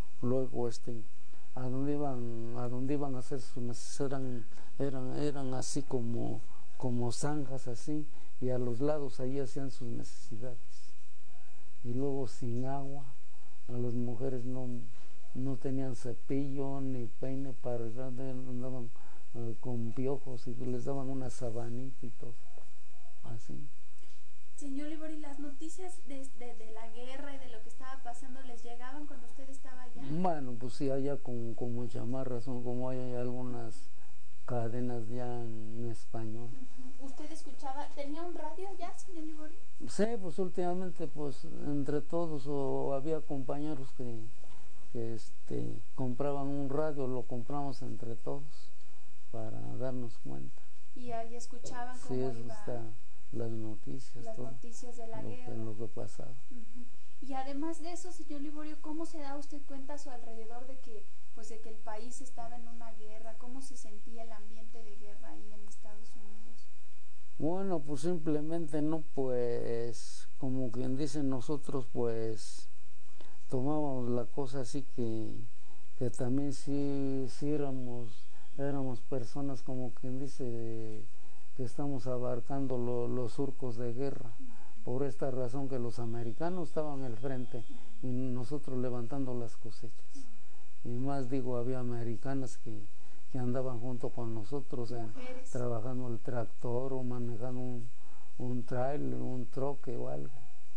Speaker 2: a donde iban a hacer sus necesidades eran así como zanjas así, y a los lados ahí hacían sus necesidades. Y luego sin agua, a las mujeres no tenían cepillo ni peine para arreglar, andaban con piojos y les daban una sabanita y todo, así.
Speaker 1: Señor Liborio, ¿y las noticias de la guerra y de lo que estaba pasando les llegaban cuando usted estaba allá?
Speaker 2: Bueno, pues sí, allá con mucha más razón, como hay algunas cadenas ya en español.
Speaker 1: ¿Usted escuchaba, tenía un radio allá, señor Liborio?
Speaker 2: Sí, pues últimamente, pues entre todos, o había compañeros que compraban un radio, lo compramos entre todos para darnos cuenta.
Speaker 1: Y ahí escuchaban cómo
Speaker 2: las noticias,
Speaker 1: las
Speaker 2: todo,
Speaker 1: noticias de la guerra,
Speaker 2: lo que pasaba.
Speaker 1: Y además de eso, señor Liborio, ¿cómo se da usted cuenta a su alrededor de que el país estaba en una guerra? ¿Cómo se sentía el ambiente de guerra ahí en Estados Unidos?
Speaker 2: Bueno, pues simplemente, no, pues como quien dice, nosotros pues tomábamos la cosa así que también sí éramos personas, como quien dice, que estamos abarcando los surcos de guerra. Por esta razón, que los americanos estaban al frente y nosotros levantando las cosechas. Y más digo, había americanas que andaban junto con nosotros trabajando el tractor o manejando un trailer, un troque o algo.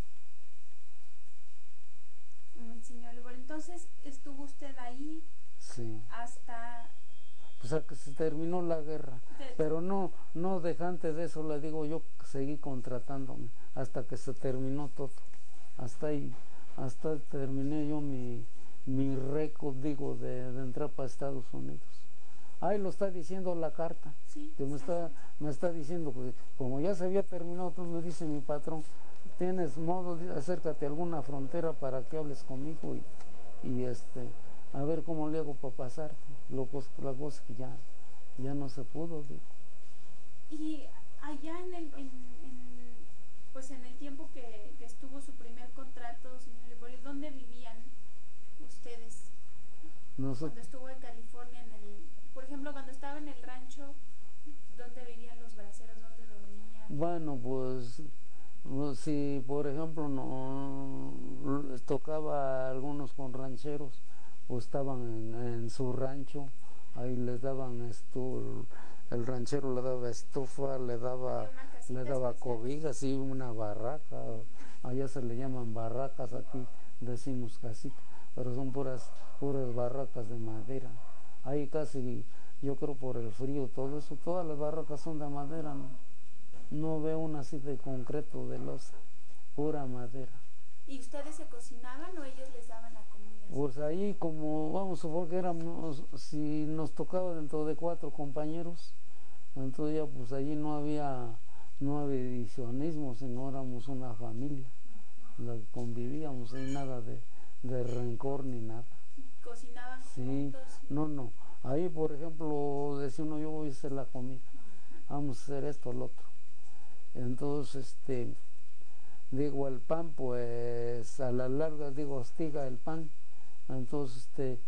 Speaker 1: Señor Liborio, entonces estuvo usted ahí,
Speaker 2: sí,
Speaker 1: hasta...
Speaker 2: Pues a que se terminó la guerra. Pero no dejante de eso, le digo, yo seguí contratándome hasta que se terminó todo. Hasta ahí, hasta terminé yo mi récord, digo, de entrar para Estados Unidos. Ahí lo está diciendo la carta, que me está diciendo que como ya se había terminado todo, me dice mi patrón, tienes modo, acércate a alguna frontera para que hables conmigo y a ver cómo le hago para pasarte. La cosa que ya no se pudo, digo.
Speaker 1: Y allá en el tiempo que estuvo su primer contrato, señor Liborio, ¿dónde vivían ustedes? Cuando estuvo en California, por ejemplo, cuando estaba en el rancho, ¿dónde vivían los braceros? ¿Dónde dormían?
Speaker 2: Bueno, pues si por ejemplo tocaba a algunos con rancheros, o estaban en su rancho, ahí les daban el ranchero le daba estufa, le daba cobijas, sí, una barraca. Allá se le llaman barracas, aquí decimos casita, pero son puras barracas de madera. Ahí casi, yo creo por el frío, todo eso, todas las barracas son de madera, no veo una así de concreto, de losa, pura madera.
Speaker 1: ¿Y ustedes se cocinaban o ellos les daban la comida?
Speaker 2: Pues ahí, como vamos a suponer que éramos, si nos tocaba dentro de 4 compañeros, entonces ya pues allí no había divisionismo, sino éramos una familia, la que convivíamos, y nada de rencor ni nada.
Speaker 1: ¿Cocinaban juntos?
Speaker 2: No, ahí por ejemplo decía uno, yo voy a hacer la comida, vamos a hacer esto o lo otro. Entonces digo, el pan, pues a la larga, digo, hostiga el pan. Entonces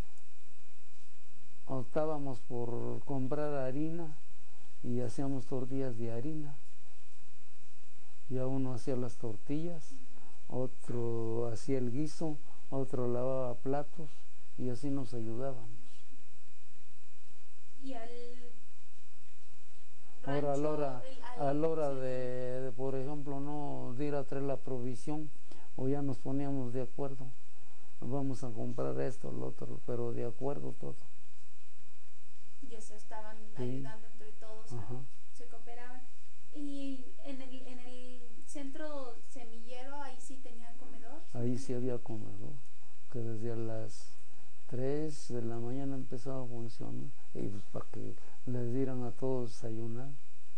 Speaker 2: optábamos por comprar harina y hacíamos tortillas de harina. Ya uno hacía las tortillas, otro hacía el guiso, otro lavaba platos y así nos ayudábamos.
Speaker 1: Y al
Speaker 2: Ahora
Speaker 1: rancho,
Speaker 2: a la hora
Speaker 1: sí,
Speaker 2: de, por ejemplo, no de ir a traer la provisión, o ya nos poníamos de acuerdo, vamos a comprar esto, lo otro, pero de acuerdo todo.
Speaker 1: ya se estaban
Speaker 2: Sí.
Speaker 1: ayudando entre todos,
Speaker 2: Ajá.
Speaker 1: se cooperaban. Y en el centro semillero, ahí sí tenían comedor.
Speaker 2: Ahí sí había comedor, que desde a las 3 de la mañana empezaba a funcionar, y pues para que les dieran a todos desayunar.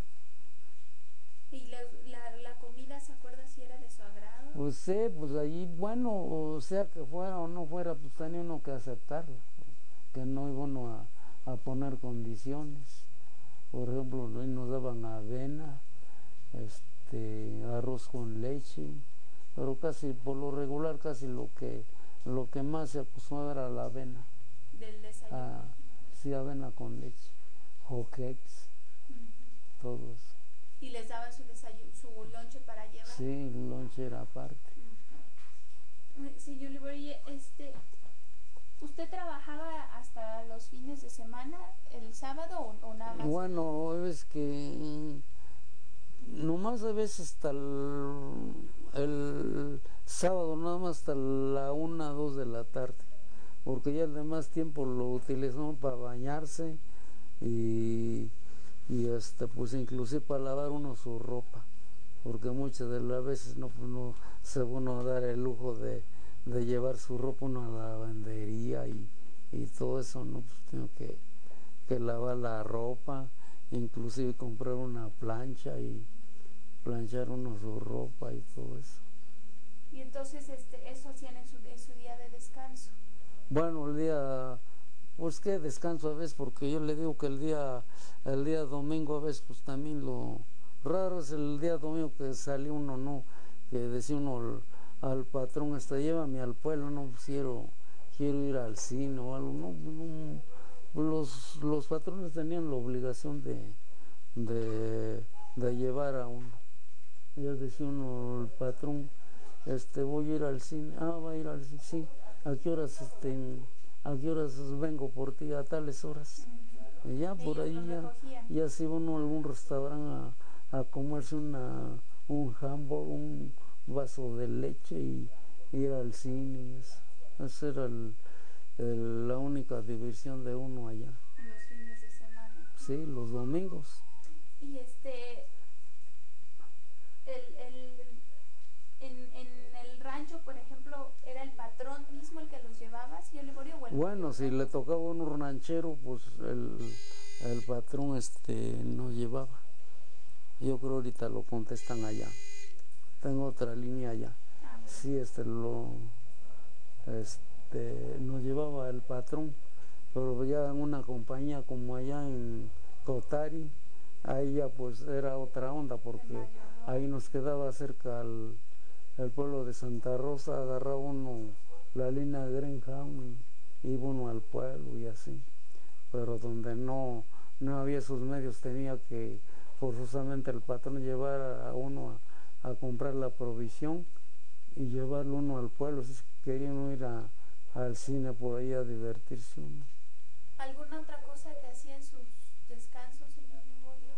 Speaker 1: Y la comida, ¿se acuerda si era de su agrado?
Speaker 2: Pues sí, pues allí, bueno, o sea que fuera o no fuera, pues tenía uno que aceptarlo, que no iba uno a poner condiciones. Por ejemplo, ahí nos daban avena, arroz con leche, pero casi por lo regular casi lo que más se acostumbraba era la avena.
Speaker 1: Del desayuno.
Speaker 2: Sí, avena con leche, hotcakes, todo eso.
Speaker 1: Y les daban su desayuno, su lonche para llevar.
Speaker 2: Sí, el lonche era aparte.
Speaker 1: Señor Liborio, ¿usted trabajaba hasta los fines de semana, el sábado o nada más?
Speaker 2: Bueno, es que nomás a veces hasta el sábado, nada más hasta la 1, 2 de la tarde, porque ya el demás tiempo lo utilizamos para bañarse y pues inclusive para lavar uno su ropa, porque muchas de las veces no se uno dar el lujo de llevar su ropa a una lavandería y todo eso, no, pues tengo que lavar la ropa, inclusive comprar una plancha y planchar uno su ropa y todo eso.
Speaker 1: Y entonces eso hacían en su día de descanso.
Speaker 2: Bueno, el día, pues que descanso a veces, porque yo le digo que el día domingo a veces, pues también lo raro es el día domingo que sale uno, no, que decía uno al patrón, llévame al pueblo, no, pues quiero ir al cine o algo, no, los patrones tenían la obligación de llevar a uno. Ya decía uno, el patrón, voy a ir al cine, va a ir al cine, sí, ¿a qué horas, a qué horas vengo por ti? A tales horas. Y ya por ahí ya se iba uno a algún restaurante a comerse un hamburger, un vaso de leche y ir al cine. Esa era la única diversión de uno allá.
Speaker 1: Los fines de semana.
Speaker 2: Sí, los domingos.
Speaker 1: Y en el rancho, por ejemplo, ¿era el patrón mismo el que los llevaba, señor Liborio?
Speaker 2: Bueno, si le tocaba a un ranchero, pues el patrón nos llevaba. Yo creo ahorita lo contestan allá. Tengo otra línea allá. Sí, nos llevaba el patrón, pero ya en una compañía como allá en Cotari, ahí ya pues era otra onda, porque ahí nos quedaba cerca el pueblo de Santa Rosa, agarraba uno la línea de Greenhound y iba uno al pueblo y así, pero donde no había esos medios tenía que forzosamente el patrón llevar a uno a comprar la provisión y llevarlo uno al pueblo, si quería uno ir al cine por ahí a divertirse uno.
Speaker 1: ¿Alguna otra cosa que hacía en sus descansos, señor Liborio?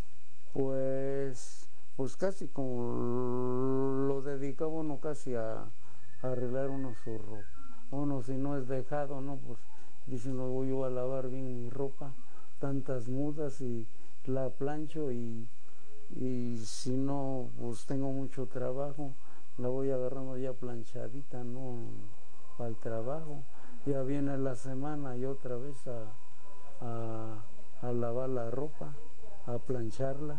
Speaker 2: Pues casi como lo dedicaba uno casi a arreglar uno su ropa. Uno si no es dejado, no, pues dice no voy yo a lavar bien mi ropa, tantas mudas y la plancho y si no, pues tengo mucho trabajo, la voy agarrando ya planchadita, ¿no? Para el trabajo. Ya viene la semana y otra vez a lavar la ropa, a plancharla.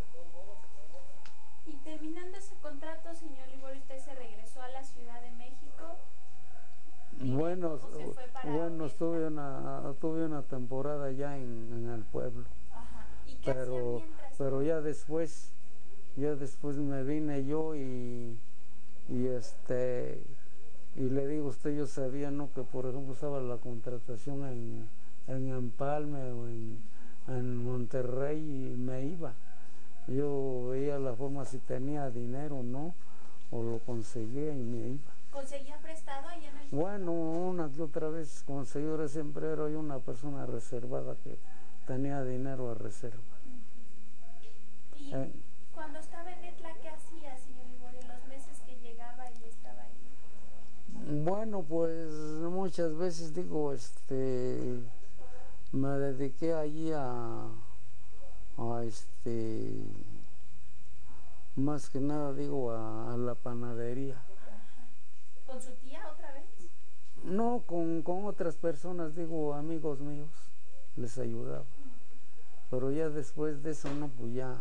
Speaker 1: Y terminando ese contrato, señor Liborio, ¿usted se regresó a la Ciudad de México?
Speaker 2: Bueno, tuve una temporada ya en el pueblo.
Speaker 1: Ajá. ¿Y qué hacía mientras?
Speaker 2: Pero ya después me vine yo y le digo a usted, yo sabía, ¿no?, que por ejemplo estaba la contratación en Empalme o en Monterrey y me iba. Yo veía la forma si tenía dinero o no, o lo conseguía y me iba.
Speaker 1: ¿Conseguía prestado allá en el
Speaker 2: Bueno, una que otra vez con seguidores siempre era yo una persona reservada que tenía dinero a reserva.
Speaker 1: ¿Y cuando estaba en Etla, qué hacía, señor Liborio, los meses que llegaba y estaba ahí?
Speaker 2: Bueno, pues muchas veces digo, me dediqué allí a más que nada digo a la panadería.
Speaker 1: ¿Con su tía otra vez?
Speaker 2: No, con otras personas, digo, amigos míos, les ayudaba. Pero ya después de eso, no, pues ya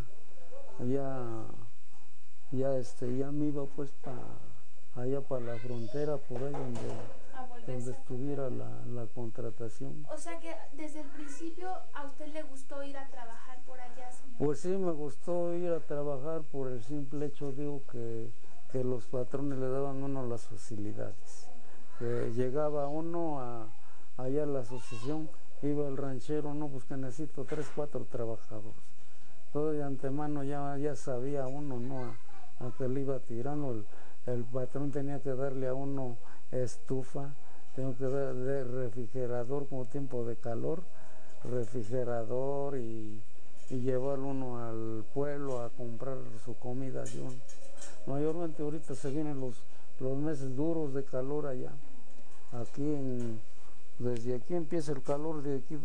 Speaker 2: me iba pues allá para la frontera, por ahí donde estuviera la contratación.
Speaker 1: O sea que desde el principio a usted le gustó ir a trabajar por allá, señor.
Speaker 2: Pues sí, me gustó ir a trabajar por el simple hecho, digo, que los patrones le daban a uno las facilidades. Que llegaba uno allá a la asociación, iba el ranchero, no, pues que necesito 3, 4 trabajadores. Todo de antemano ya sabía uno, ¿no? A que le iba tirando. El patrón tenía que darle a uno estufa, tengo que darle refrigerador como tiempo de calor, refrigerador y llevar uno al pueblo a comprar su comida. Mayormente ahorita se vienen los meses duros de calor allá. Desde aquí empieza el calor, de aquí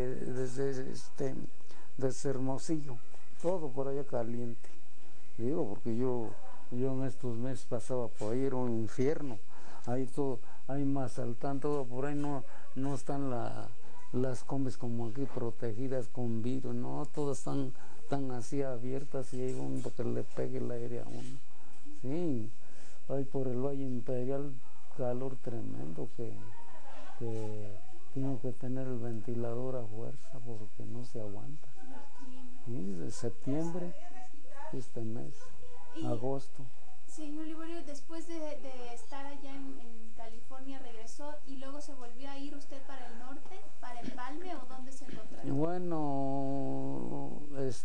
Speaker 2: desde Hermosillo, todo por allá caliente. Digo, porque yo en estos meses pasaba por ahí, era un infierno. Ahí todo, hay Mazaltán, todo por ahí no están las combis como aquí protegidas con vidrio, no, todas están así abiertas y hay uno que le pegue el aire a uno. Sí, hay por el Valle Imperial calor tremendo que tengo que tener el ventilador a fuerza porque no se aguanta. Sí, de septiembre, este mes, agosto.
Speaker 1: Señor Liborio, después de estar allá en California, regresó y luego se volvió a ir usted para el norte, para Empalme, ¿o dónde se encontró?
Speaker 2: Bueno,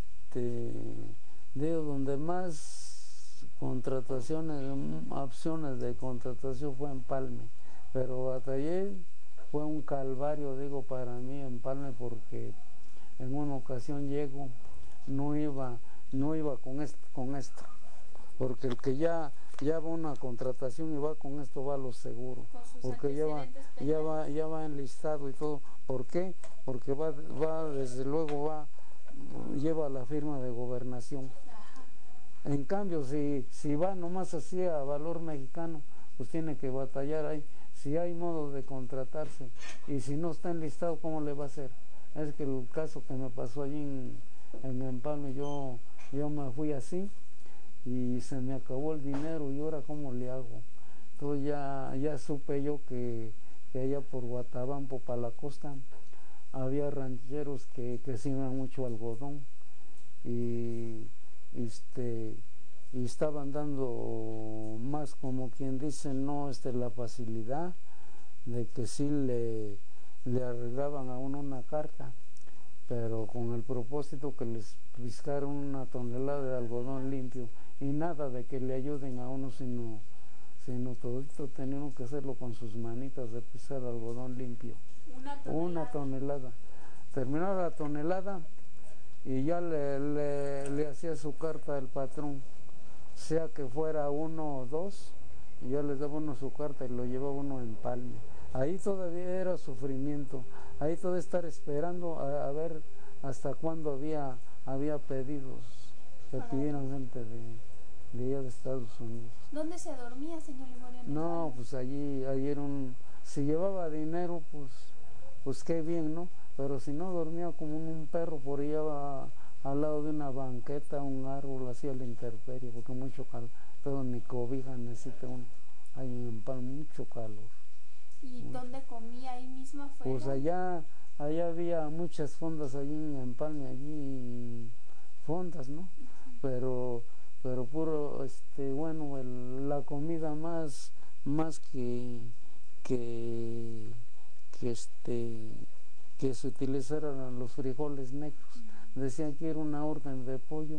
Speaker 2: digo, donde más contrataciones, opciones de contratación fue Empalme, pero batallé, fue un calvario, digo, para mí Empalme, porque en una ocasión llego, no iba con esto, porque el que ya va a una contratación y va con esto va a lo seguro, porque ya va enlistado y todo. ¿Por qué? Porque va desde luego lleva la firma de gobernación. En cambio, si va nomás así a valor mexicano, pues tiene que batallar ahí. Si hay modo de contratarse y si no está enlistado, ¿cómo le va a hacer? Es que el caso que me pasó allí en Empalme, yo me fui así y se me acabó el dinero y ahora ¿cómo le hago? Entonces ya supe yo que allá por Guatabampo, para la costa, había rancheros que siembran mucho algodón y estaban dando más, como quien dice, no la facilidad de que sí le arreglaban a uno una carta, pero con el propósito que les piscaron una tonelada de algodón limpio y nada de que le ayuden a uno, sino todito tenían que hacerlo con sus manitas de pisar algodón limpio. Una tonelada. Terminaba la tonelada y ya le hacía su carta al patrón, sea que fuera 1 o 2, y ya les daba uno su carta y lo llevaba uno en Empalme. Ahí todavía era sufrimiento, ahí todavía estar esperando a ver hasta cuándo había pedidos que pidieran gente de allá de Estados Unidos.
Speaker 1: ¿Dónde se dormía, señor Liborio?
Speaker 2: No, pues allí era si llevaba dinero, pues qué bien, ¿no? Pero si no, dormía como un perro por allá al lado de una banqueta, un árbol, así a la intemperie, porque mucho calor, todo ni cobija necesita uno. Hay en Empalme mucho calor.
Speaker 1: ¿Y dónde comía? ¿Ahí mismo afuera?
Speaker 2: Pues allá había muchas fondas allí en Empalme, allí fondas, ¿no? Pero puro, bueno, la comida más que se utilizaran los frijoles negros. Decían que era una orden de pollo,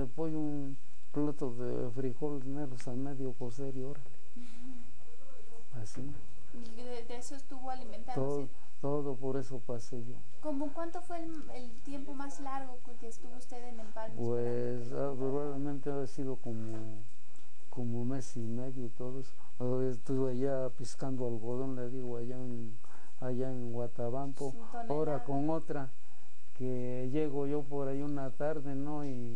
Speaker 2: un plato de frijoles negros a medio cocer y órale. así.
Speaker 1: Y de eso estuvo alimentándose.
Speaker 2: Todo por eso pasé yo.
Speaker 1: ¿Cómo cuánto fue el tiempo más largo que estuvo usted en Empalme?
Speaker 2: Pues probablemente ha sido como mes y medio y todo eso. Estuve allá piscando algodón, le digo, allá en Huatabampo. Ahora con otra, que llego yo por ahí una tarde, ¿no? Y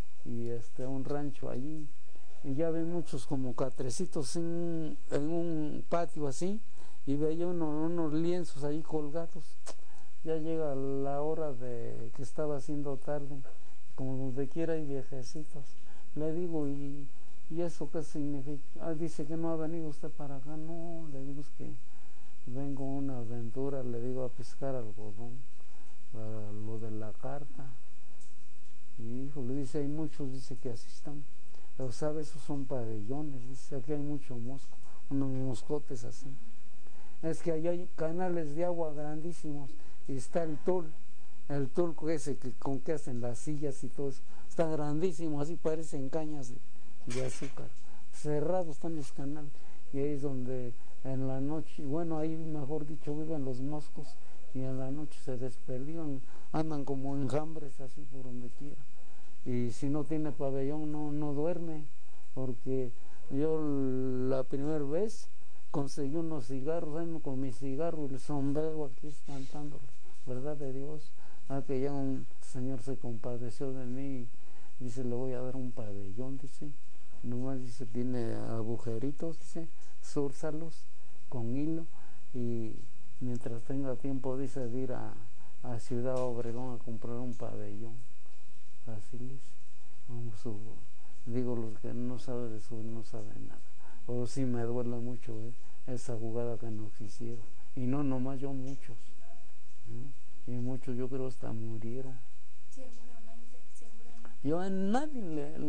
Speaker 2: un rancho allí. Y ya ven muchos como catrecitos en un patio así, y veía unos lienzos ahí colgados. Ya llega la hora de que estaba haciendo tarde, como donde quiera hay viejecitos. Le digo, ¿y eso qué significa? Dice que no ha venido usted para acá. No, le digo, es que vengo a una aventura, le digo, a pescar algodón para lo de la carta. Y hijo, le dice, hay muchos, dice, que así están. Pero sabe, esos son pabellones, dice, aquí hay mucho mosco, unos moscotes así. Es que allá hay canales de agua grandísimos, y está el tulco ese con que hacen las sillas y todo eso, está grandísimo, así parecen cañas de azúcar. Cerrados están los canales, y ahí es donde en la noche, bueno, ahí mejor dicho viven los moscos, y en la noche se desperdigan, andan como enjambres así por donde quiera. Y si no tiene pabellón no duerme, porque yo la primera vez conseguí unos cigarros, ahí con mi cigarro y el sombrero aquí espantándolos, verdad de Dios, que ya un señor se compadeció de mí y dice, le voy a dar un pabellón, dice, nomás dice, tiene agujeritos, dice, zúrzalos con hilo, y mientras tenga tiempo, dice, de ir a Ciudad Obregón a comprar un pabellón. Así les digo, los que no saben de eso no saben nada. O sí me duele mucho esa jugada que nos hicieron. Y no nomás yo, muchos. Y muchos yo creo hasta murieron.
Speaker 1: Seguramente.
Speaker 2: Yo a nadie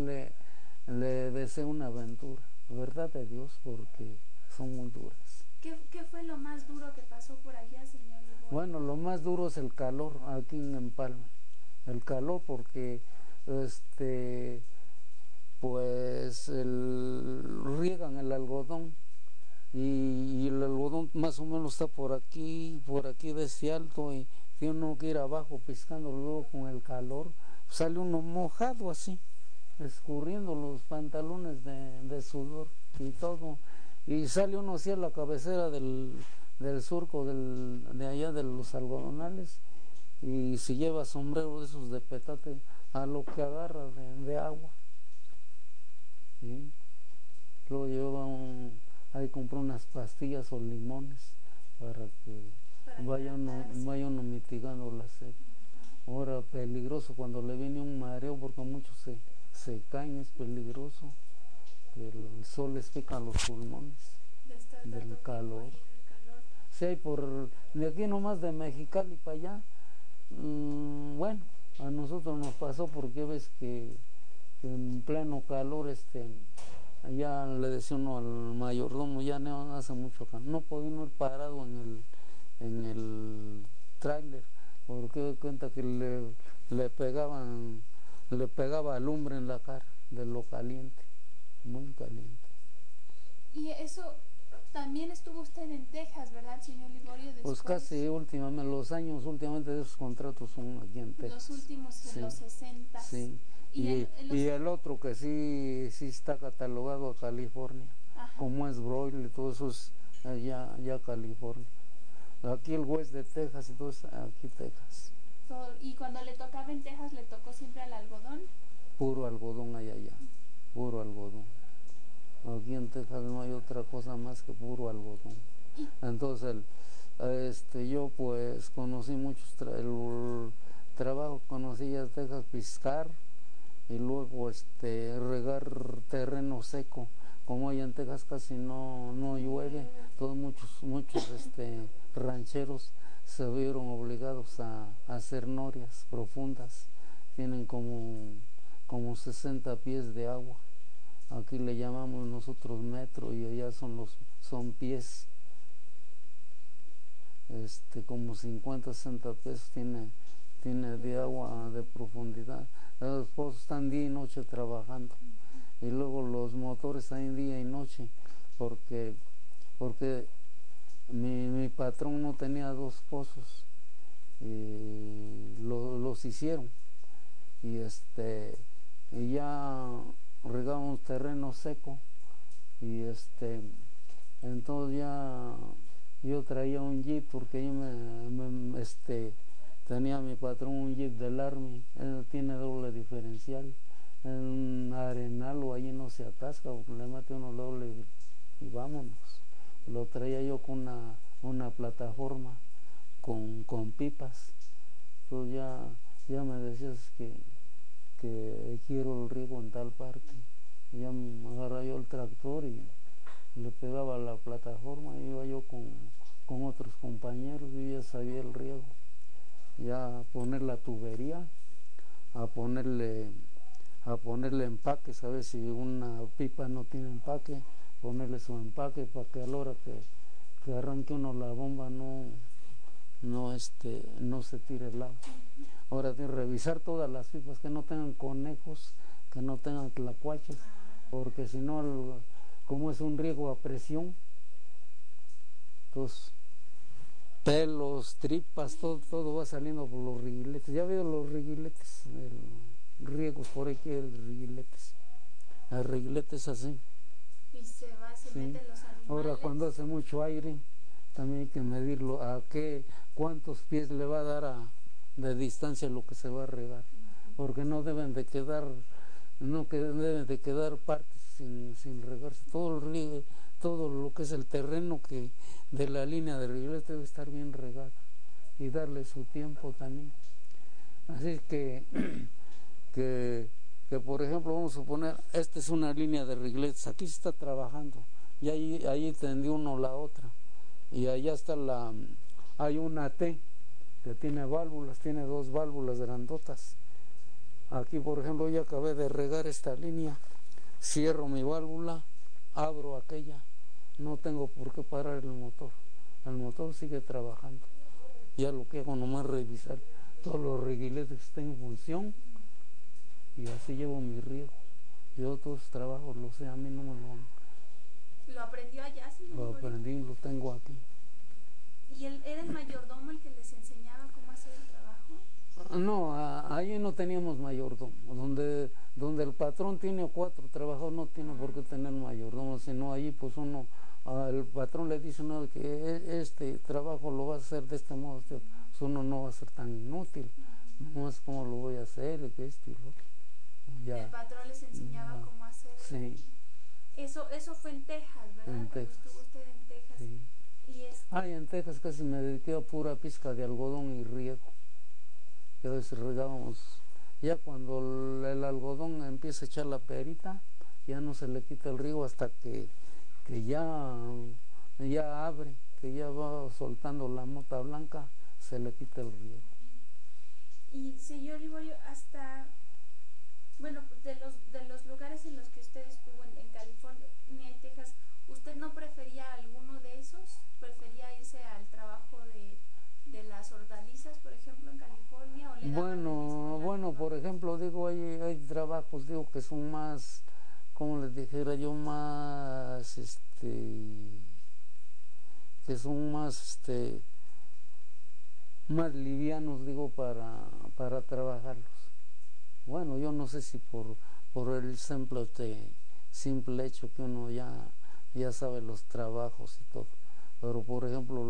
Speaker 2: le deseo una aventura, verdad de Dios, porque son muy duras.
Speaker 1: ¿Qué fue lo más duro que pasó por allá, señor Liborio?
Speaker 2: Bueno, lo más duro es el calor aquí en Empalme. El calor porque pues riegan el algodón y el algodón más o menos está por aquí de este alto, y tiene uno que ir abajo pescando, luego con el calor sale uno mojado así, escurriendo los pantalones de sudor y todo, y sale uno hacia la cabecera del surco de allá de los algodonales, y si lleva sombrero de esos de petate, a lo que agarra de agua. ¿Sí? Luego lleva ahí compró unas pastillas o limones para que vaya uno mitigando la sed. Ahora peligroso cuando le viene un mareo, porque muchos se caen, es peligroso, que el sol les pica los pulmones del calor. Sí, hay de aquí nomás de Mexicali para allá. Bueno, a nosotros nos pasó porque ves que en pleno calor, allá le decía uno al mayordomo, ya no hace mucho calor, no podía uno ir parado en el tráiler, porque doy cuenta que le pegaba alumbre en la cara de lo caliente, muy caliente.
Speaker 1: Y eso también estuvo usted en Texas, ¿verdad, señor Liborio? Después,
Speaker 2: pues casi últimamente de esos contratos son aquí en Texas.
Speaker 1: Los últimos, sí. En los 60.
Speaker 2: Sí. Y el otro que sí está catalogado a California. Ajá. Como es broil y todo eso es allá California. Aquí el West de Texas y todo es aquí Texas.
Speaker 1: ¿Y cuando le tocaba en Texas le tocó siempre al algodón?
Speaker 2: Puro algodón allá, puro algodón. Aquí en Texas no hay otra cosa más que puro algodón. Entonces yo pues conocí muchos trabajos, conocí ya Texas, piscar y luego regar terreno seco. Como allá en Texas casi no llueve, todos muchos rancheros se vieron obligados a hacer norias profundas, tienen como 60 pies de agua. Aquí le llamamos nosotros metro y allá son pies, como 50, 60 pies tiene de agua de profundidad. Los pozos están día y noche trabajando, y luego los motores están día y noche, porque porque mi patrón no tenía dos pozos, y los hicieron, y y ya regábamos terreno seco, y entonces ya yo traía un jeep, porque yo tenía mi patrón un jeep del Army, él tiene doble diferencial, en un arenal o allí no se atasca, porque le mete uno doble y vámonos. Lo traía yo con una plataforma con pipas. Entonces ya me decías que quiero el riego en tal parte. Y ya me agarraba yo el tractor y le pegaba a la plataforma, y iba yo con otros compañeros, y ya sabía el riego. Ya a poner la tubería, a ponerle empaque, ¿sabes? Si una pipa no tiene empaque, ponerle su empaque para que a la hora que arranque uno la bomba no se tire el agua. Ahora tiene que revisar todas las pipas, que no tengan conejos, que no tengan tlacuaches, porque si no, como es un riego a presión, entonces pelos, tripas, todo va saliendo por los riguiletes. Ya veo los riguiletes, riegos por aquí, el riguiletes así.
Speaker 1: Y se
Speaker 2: Sí.
Speaker 1: meten los animales.
Speaker 2: Ahora cuando hace mucho aire, también hay que medirlo, cuántos pies le va a dar de distancia lo que se va a regar, porque no deben de quedar partes sin regarse. Todo lo que es el terreno que de la línea de reguilete debe estar bien regada, y darle su tiempo también. Así que por ejemplo, vamos a suponer, esta es una línea de reguiletes, aquí se está trabajando, y ahí tendió uno la otra, y allá está hay una T que tiene válvulas, tiene dos válvulas grandotas. Aquí, por ejemplo, ya acabé de regar esta línea, cierro mi válvula, abro aquella, no tengo por qué parar el motor sigue trabajando. Ya lo que hago nomás es revisar todos los reguiletes que estén en función, y así llevo mi riego. Yo otros trabajos lo sé, a mí no me
Speaker 1: ¿Lo aprendió allá, señor?
Speaker 2: Lo aprendí, lo tengo aquí.
Speaker 1: ¿Y él era el mayordomo el que les enseñaba cómo hacer el trabajo?
Speaker 2: No, ahí no teníamos mayordomo. Donde el patrón tiene 4 trabajadores, no tiene por qué tener mayordomo, sino ahí pues el patrón le dice que este trabajo lo va a hacer de este modo, pues uno no va a ser tan inútil, no es como lo voy a hacer, que esto y lo otro.
Speaker 1: El patrón les enseñaba cómo hacerlo.
Speaker 2: Sí.
Speaker 1: Eso fue en Texas, ¿verdad?
Speaker 2: En Texas.
Speaker 1: Cuando estuvo usted en Texas.
Speaker 2: Sí.
Speaker 1: Y
Speaker 2: en Texas casi me dediqué a pura pizca de algodón y riego. Y a veces regábamos, ya cuando el algodón empieza a echar la perita, ya no se le quita el riego hasta que ya abre, que ya va soltando la mota blanca, se le quita el riego.
Speaker 1: Y señor Liborio, de los lugares en los que usted estuvo en California y Texas, ¿usted no prefería alguno de esos? ¿Prefería irse al trabajo de las hortalizas, por ejemplo, en California? ¿O le
Speaker 2: bueno, por ejemplo, digo, hay trabajos, digo, que son más, como les dijera yo, más, que son más livianos, digo, para trabajarlos. Bueno, yo no sé si por el simple hecho que uno ya sabe los trabajos y todo, pero por ejemplo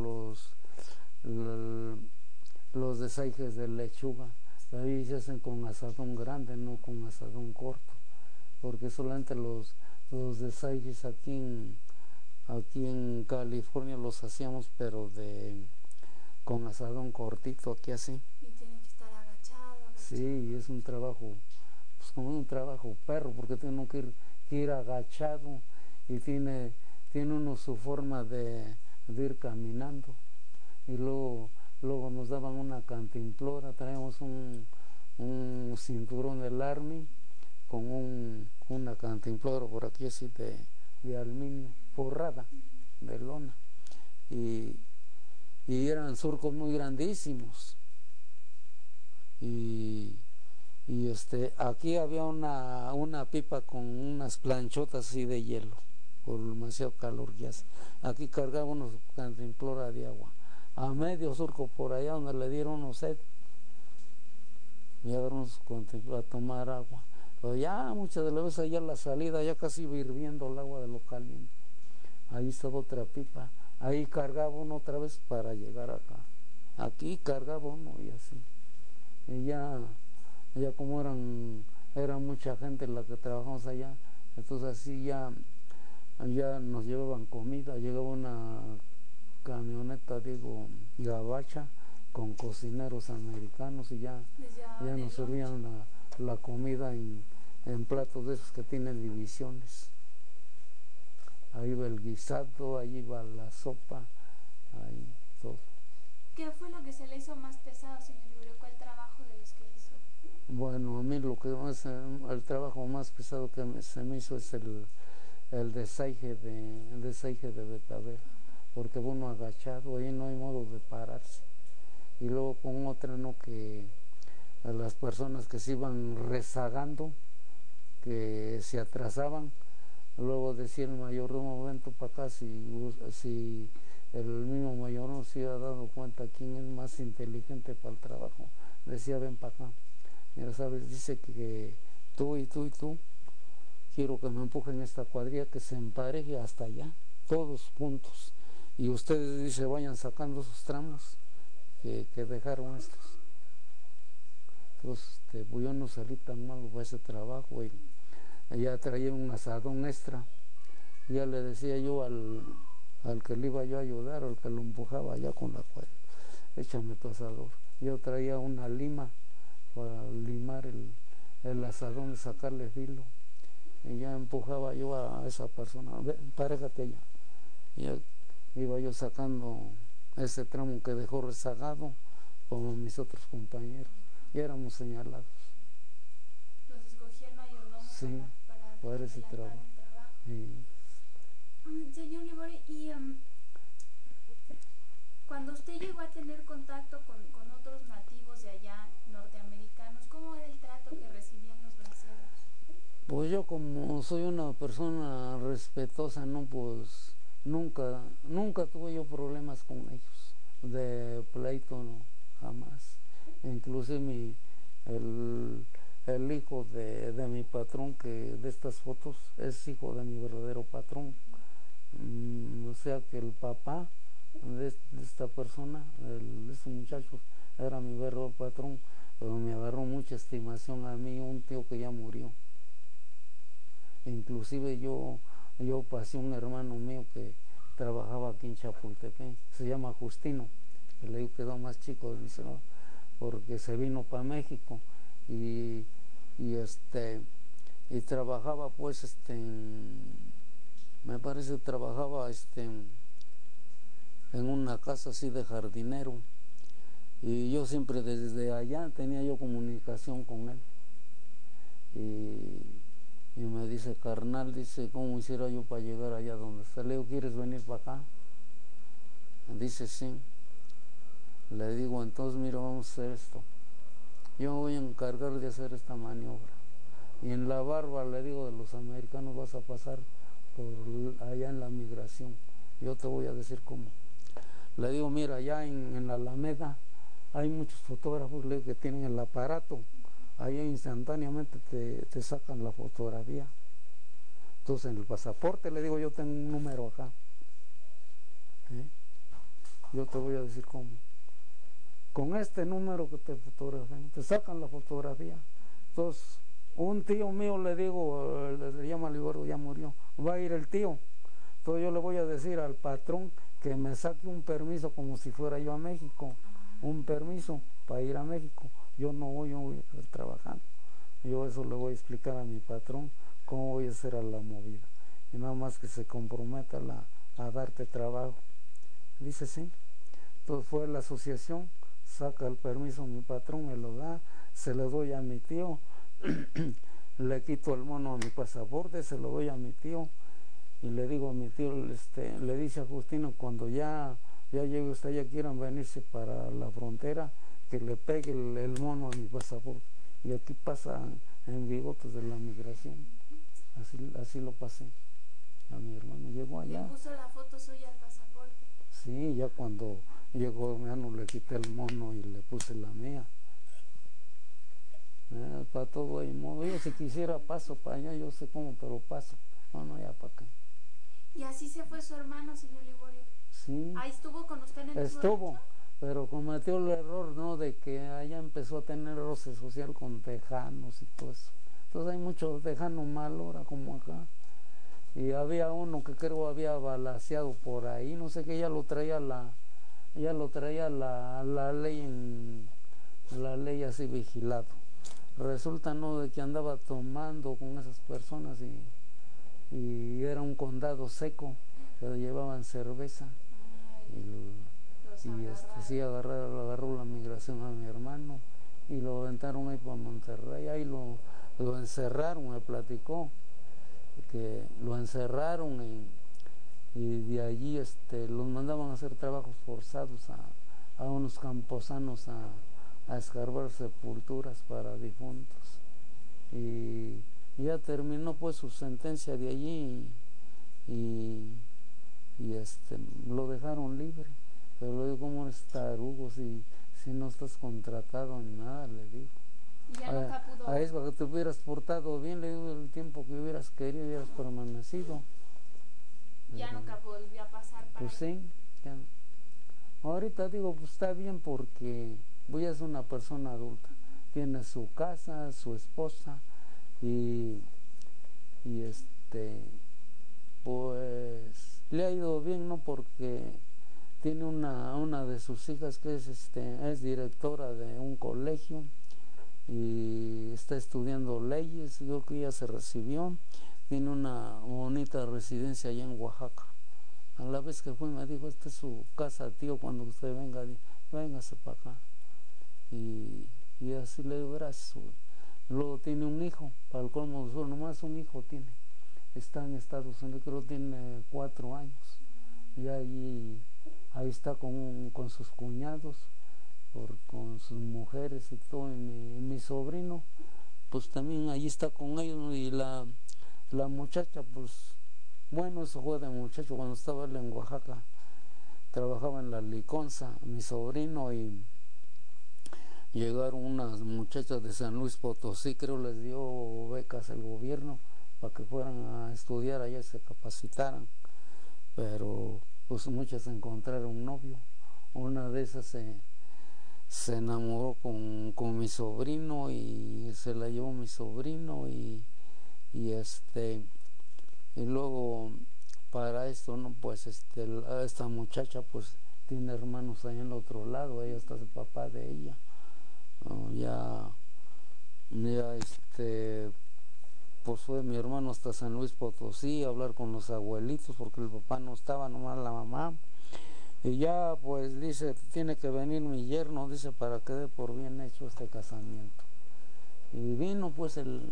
Speaker 2: los desaijes de lechuga, ahí se hacen con asadón grande, no con asadón corto, porque solamente los desaijes aquí en California los hacíamos, pero con asadón cortito, aquí así.
Speaker 1: Y tiene que estar agachado.
Speaker 2: Sí, es un trabajo, pues como un trabajo perro, porque tiene que ir agachado, y tiene uno su forma de ir caminando. Y luego nos daban una cantimplora, traíamos un cinturón del Army con una cantimplora por aquí así de aluminio, forrada de lona, y eran surcos muy grandísimos, y aquí había una pipa con unas planchotas así de hielo, por demasiado calor que hace. Aquí cargábamos cantimplora de agua. A medio surco por allá donde le dieron unos sed, llegaron a tomar agua. Pero ya muchas de las veces allá la salida, ya casi iba hirviendo el agua de lo caliente. Ahí estaba otra pipa. Ahí cargaba uno otra vez para llegar acá. Aquí cargaba uno y así. Y ya como era mucha gente la que trabajamos allá, entonces así ya nos llevaban comida. Llegaba una camioneta, digo, gabacha, con cocineros americanos y ya nos servían la comida en platos de esos que tienen divisiones. Ahí va el guisado, ahí va la sopa, ahí todo.
Speaker 1: ¿Qué fue lo que se le hizo más pesado, señor Liborio? ¿Cuál trabajo de los que hizo?
Speaker 2: Bueno, a mí el trabajo más pesado que se me hizo es el desaige de betabel, porque uno agachado, ahí no hay modo de pararse. Y luego con otra, ¿no?, que a las personas que se iban rezagando, que se atrasaban, luego decía el mayordomo, ven tú para acá, si el mismo mayordomo se iba dando cuenta quién es más inteligente para el trabajo, decía, ven para acá, mira, sabes, dice que tú y tú y tú, quiero que me empujen esta cuadrilla, que se empareje hasta allá, todos juntos, y ustedes, dice, vayan sacando sus tramos que dejaron estos. Entonces, pues yo no salí tan malo para ese trabajo, y ya traía un asadón extra. Ya le decía yo al que le iba yo a ayudar, al que lo empujaba allá con la cuerda, échame tu asador. Yo traía una lima para limar el asadón, sacarle filo. Y ya empujaba yo a esa persona, parejate allá. Y ya iba yo sacando ese tramo que dejó rezagado, como mis otros compañeros. Y éramos señalados.
Speaker 1: Los escogía el mayordomo,
Speaker 2: sí, para ese trabajo. Sí.
Speaker 1: Señor Liborio, y cuando usted llegó a tener contacto con otros nativos de allá, norteamericanos, ¿cómo era el trato que recibían los braceros?
Speaker 2: Pues yo, como soy una persona respetuosa, no, pues nunca tuve yo problemas con ellos, de pleito no, jamás. Inclusive el hijo de mi patrón, que de estas fotos es hijo de mi verdadero patrón. O sea que el papá de esta persona, de estos muchachos, era mi verdadero patrón, pero me agarró mucha estimación a mí, un tío que ya murió. Inclusive yo pasé un hermano mío que trabajaba aquí en Chapultepec, se llama Justino, que le digo quedó más chico, dice, ¿no?, porque se vino para México y trabajaba, pues, me parece trabajaba en una casa así de jardinero, y yo siempre desde allá tenía yo comunicación con él, y me dice, carnal, dice, ¿cómo hiciera yo para llegar allá donde está? Le digo, ¿quieres venir para acá? Dice, sí. Le digo, entonces mira, vamos a hacer esto, yo me voy a encargar de hacer esta maniobra, y en la barba, le digo, de los americanos vas a pasar por allá en la migración, yo te voy a decir cómo. Le digo, mira, allá en la Alameda hay muchos fotógrafos, le digo, que tienen el aparato, allá instantáneamente te sacan la fotografía. Entonces en el pasaporte, le digo, yo tengo un número acá, yo te voy a decir cómo. Con este número que te fotografían, te sacan la fotografía. Entonces, un tío mío, le digo, se llama Liborio, ya murió, va a ir el tío. Entonces yo le voy a decir al patrón que me saque un permiso como si fuera yo a México, un permiso para ir a México. Yo no voy, yo voy a estar trabajando. Yo eso le voy a explicar a mi patrón cómo voy a hacer a la movida. Y nada más que se comprometa a darte trabajo. Dice, sí. Entonces fue la asociación, saca el permiso mi patrón, me lo da, se lo doy a mi tío, le quito el mono a mi pasaporte, se lo doy a mi tío, y le digo a mi tío, le dice a Justino, cuando ya llegue usted, ya quieran venirse para la frontera, que le pegue el mono a mi pasaporte. Y aquí pasa en bigotes de la migración, así lo pasé. a mi hermano, llegó allá.
Speaker 1: Le puso la foto suya al pasaporte.
Speaker 2: Sí, ya cuando llegó mi hermano le quité el mono y le puse la mía. Para todo hay modo. Yo si quisiera paso para allá, yo sé cómo, pero paso. No, ya para acá.
Speaker 1: Y así se fue su hermano, señor Liborio.
Speaker 2: Sí.
Speaker 1: Ahí estuvo con usted en su rancho.
Speaker 2: Pero cometió el error, ¿no? De que allá empezó a tener roce social con tejanos y todo eso. Entonces hay muchos tejanos mal ahora como acá. Y había uno que creo había balaceado por ahí, no sé qué, ya lo traía la ley así vigilado. Resulta, ¿no? De que andaba tomando con esas personas y era un condado seco, pero llevaban cerveza. Sí, agarró la migración a mi hermano y lo aventaron ahí para Monterrey. Ahí lo encerraron, me platicó que lo encerraron y de allí los mandaban a hacer trabajos forzados a unos camposanos a escarbar sepulturas para difuntos. Y ya terminó pues su sentencia de allí y lo dejaron libre. Pero le digo, ¿cómo eres tarugo si no estás contratado en nada? Le digo.
Speaker 1: Ya nunca pudo.
Speaker 2: A eso, para que te hubieras portado bien, le digo, el tiempo que hubieras querido, hubieras permanecido.
Speaker 1: Ya nunca volvió a pasar para
Speaker 2: pues
Speaker 1: allá.
Speaker 2: Sí, ya. Ahorita digo, pues está bien porque voy a ser una persona adulta. Tiene su casa, su esposa y pues le ha ido bien, ¿no? Porque tiene una de sus hijas que es directora de un colegio y está estudiando leyes. Yo que ya se recibió, tiene una bonita residencia allá en Oaxaca. A la vez que fui me dijo, esta es su casa, tío, cuando usted venga, véngase para acá. Y así le digo, gracias. Luego tiene un hijo, para el colmo de su, nomás un hijo tiene. Está en Estados Unidos, creo que tiene 4 años. Y ahí está con sus cuñados, con sus mujeres y todo. Y mi sobrino, pues también ahí está con ellos. Y la muchacha, pues, bueno, eso fue de muchacho cuando estaba él en Oaxaca. Trabajaba en la Liconza, mi sobrino, y llegaron unas muchachas de San Luis Potosí, creo les dio becas el gobierno para que fueran a estudiar allá y se capacitaran. Pero pues muchas encontraron un novio. Una de esas se enamoró con mi sobrino y se la llevó mi sobrino y luego para esto, ¿no? Pues esta muchacha pues tiene hermanos ahí en el otro lado, ella está el papá de ella. Ya pues fue mi hermano hasta San Luis Potosí a hablar con los abuelitos porque el papá no estaba, nomás la mamá. Y ya pues dice, tiene que venir mi yerno, dice, para que dé por bien hecho este casamiento. Y vino pues el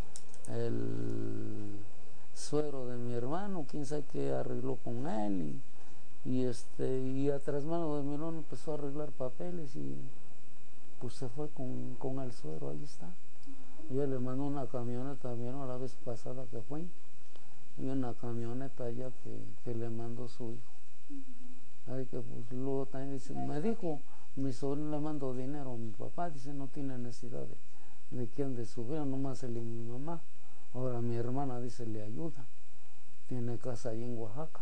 Speaker 2: suegro de mi hermano, quién sabe qué arregló con él y a tras mano de mi hermano empezó a arreglar papeles y pues se fue con el suegro, ahí está. Yo le mandó una camioneta a mi hermano la vez pasada que fue y una camioneta ya que le mandó su hijo. Ahí que pues luego también dice, me dijo, mi sobrino le mandó dinero a mi papá, dice, no tiene necesidad de que ande sufriendo, nomás él y mi mamá. Ahora mi hermana dice, le ayuda, tiene casa ahí en Oaxaca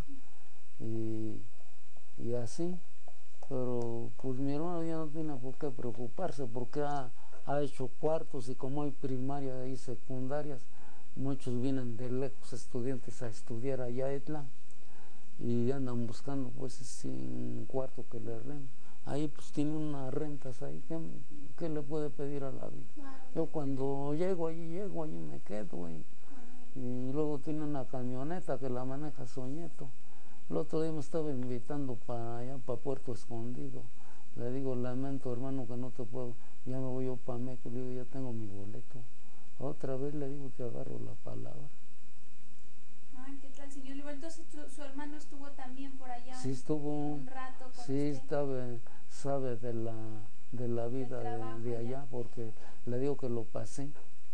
Speaker 2: y así. Pero pues mi hermano ya no tiene por qué preocuparse porque ha hecho cuartos y como hay primarias y secundarias, muchos vienen de lejos estudiantes a estudiar allá a Etla y andan buscando pues un cuarto que le renten. Ahí pues tiene unas rentas ahí, ¿qué le puede pedir a la vida? Claro, yo cuando llego allí me quedo y luego tiene una camioneta que la maneja su nieto. El otro día me estaba invitando para allá, para Puerto Escondido. Le digo, lamento hermano que no te puedo, ya me voy yo para México, le digo, ya tengo mi boleto. Otra vez le digo que agarro la palabra.
Speaker 1: ¿Qué tal, señor Liborio? Entonces su hermano estuvo también por allá
Speaker 2: sí, estuvo
Speaker 1: un rato con
Speaker 2: sí,
Speaker 1: usted.
Speaker 2: sabe de la vida de allá, porque le digo que lo pasé.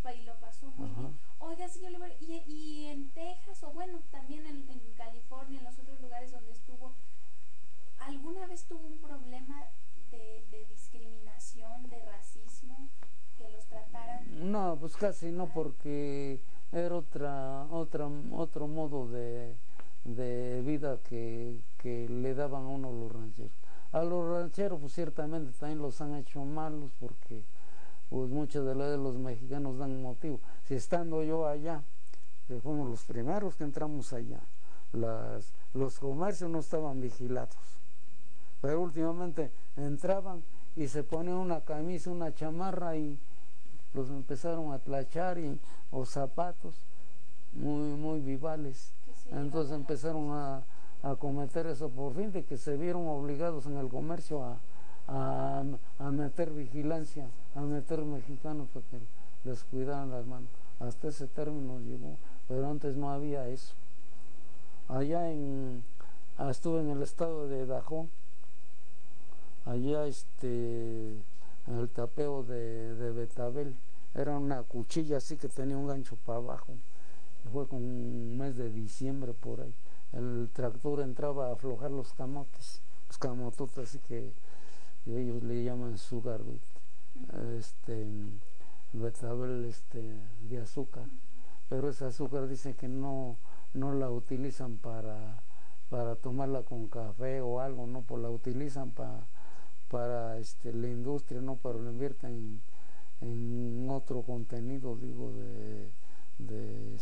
Speaker 1: y lo pasó muy
Speaker 2: Ajá.
Speaker 1: bien. Oiga, señor Liborio, y en Texas, o bueno, también en California, en los otros lugares donde estuvo, ¿alguna vez tuvo un problema de discriminación, de racismo, que los trataran
Speaker 2: No, pues casi no,
Speaker 1: mal?
Speaker 2: porque era otro modo de vida que le daban a uno los rancheros. A los rancheros, pues ciertamente también los han hecho malos, porque pues muchas de los mexicanos dan motivo. Si estando yo allá, que fuimos los primeros que entramos allá, los comercios no estaban vigilados, pero últimamente entraban y se ponían una camisa, una chamarra y los empezaron a tlachar o zapatos muy vivales.
Speaker 1: Que se
Speaker 2: Entonces
Speaker 1: llevaban las
Speaker 2: empezaron
Speaker 1: cosas.
Speaker 2: a cometer eso por fin, de que se vieron obligados en el comercio a, a meter vigilancia, a meter mexicanos para que les cuidaran las manos. Hasta ese término llegó, pero antes no había eso. Allá estuve en el estado de Idaho, allá en el tapeo de Betabel, era una cuchilla así que tenía un gancho para abajo. Fue con un mes de diciembre por ahí. El tractor entraba a aflojar los camotes, los camototes así que ellos le llaman sugar beet, betabel de azúcar. Pero ese azúcar dicen que no la utilizan para tomarla con café o algo, no, pues la utilizan para la industria, no, pero lo invierten en otro contenido, digo, de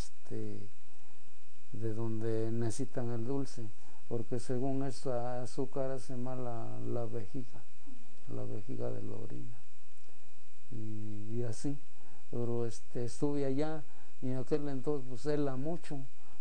Speaker 2: de donde necesitan el dulce, porque según esa azúcar hace mal la vejiga de la orina, y así. Pero estuve allá y en aquel entonces pues hela mucho,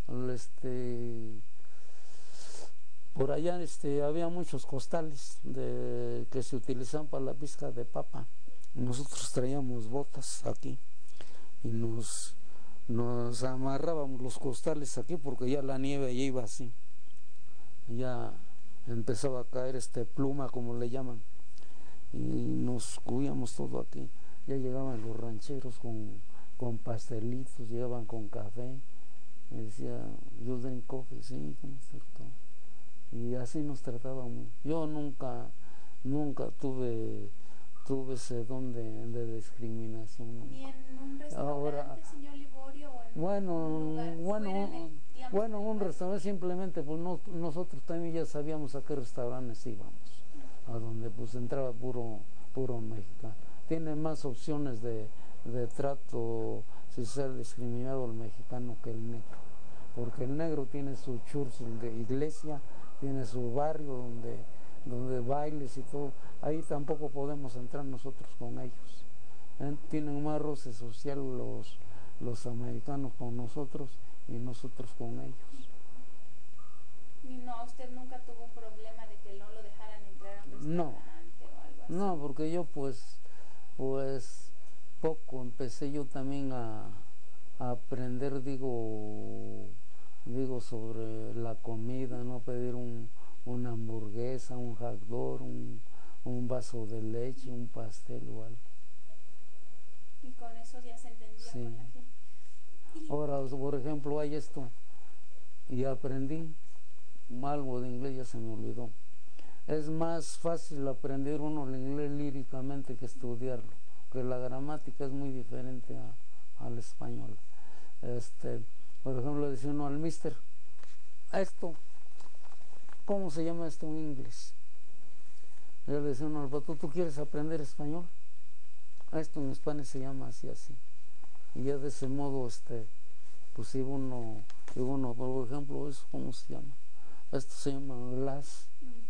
Speaker 2: por allá había muchos costales que se utilizaban para la pizca de papa. Nosotros traíamos botas aquí y nos amarrábamos los costales aquí, porque ya la nieve ya iba así, ya empezaba a caer pluma, como le llaman, y nos cubíamos todo aquí. Ya llegaban los rancheros con pastelitos, llegaban con café, me decía, yo drink coffee, sí, ¿cómo está? Y así nos trataban. Yo nunca tuve ese don de discriminación.
Speaker 1: Ni en un
Speaker 2: Ahora,
Speaker 1: restaurante, señor Liborio, o en un lugar fuera en el, digamos,
Speaker 2: bueno,
Speaker 1: en el
Speaker 2: un
Speaker 1: país.
Speaker 2: restaurante simplemente, pues nosotros también ya sabíamos a qué restaurantes íbamos, a donde pues entraba puro mexicano. Tiene más opciones de trato si ser discriminado el mexicano que el negro, porque el negro tiene su church de iglesia, tiene su barrio donde bailes y todo. Ahí tampoco podemos entrar nosotros con ellos. Tienen más roce social los americanos con nosotros y nosotros con ellos.
Speaker 1: Y no, usted nunca tuvo un problema de que no lo dejaran entrar a un
Speaker 2: No,
Speaker 1: restaurante o algo así.
Speaker 2: no, porque yo pues poco empecé yo también a aprender, digo sobre la comida, no pedir una hamburguesa, un hot dog, un vaso de leche, un pastel o algo.
Speaker 1: Y con eso ya se entendía
Speaker 2: Sí.
Speaker 1: con la gente.
Speaker 2: Ahora, por ejemplo, hay esto, y aprendí algo de inglés, ya se me olvidó. Es más fácil aprender uno el inglés líricamente que estudiarlo, porque la gramática es muy diferente al español. Por ejemplo, dice uno al mister, esto, ¿cómo se llama esto en inglés? Y le dice uno al pato, ¿tú quieres aprender español? Esto en español se llama así. Y ya de ese modo, pues si uno, por ejemplo, eso, ¿cómo se llama? Esto se llama glass,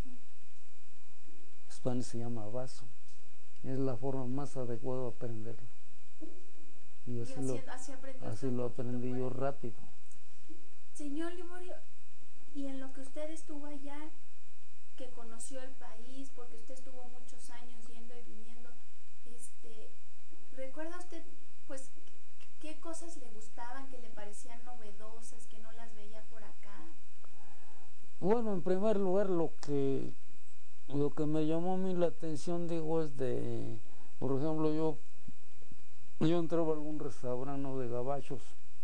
Speaker 2: Español se llama vaso. Es la forma más adecuada de aprenderlo. Y así lo aprendí yo rápido.
Speaker 1: Señor Liborio, y en lo que usted estuvo allá, que conoció el país, porque usted estuvo muchos años yendo y viniendo, ¿recuerda usted pues qué cosas le gustaban, que le parecían novedosas, que no las veía por acá?
Speaker 2: Bueno, en primer lugar, lo que me llamó a mí la atención, digo, es por ejemplo, yo yo entraba a algún restaurante, ¿no?, de gabachos,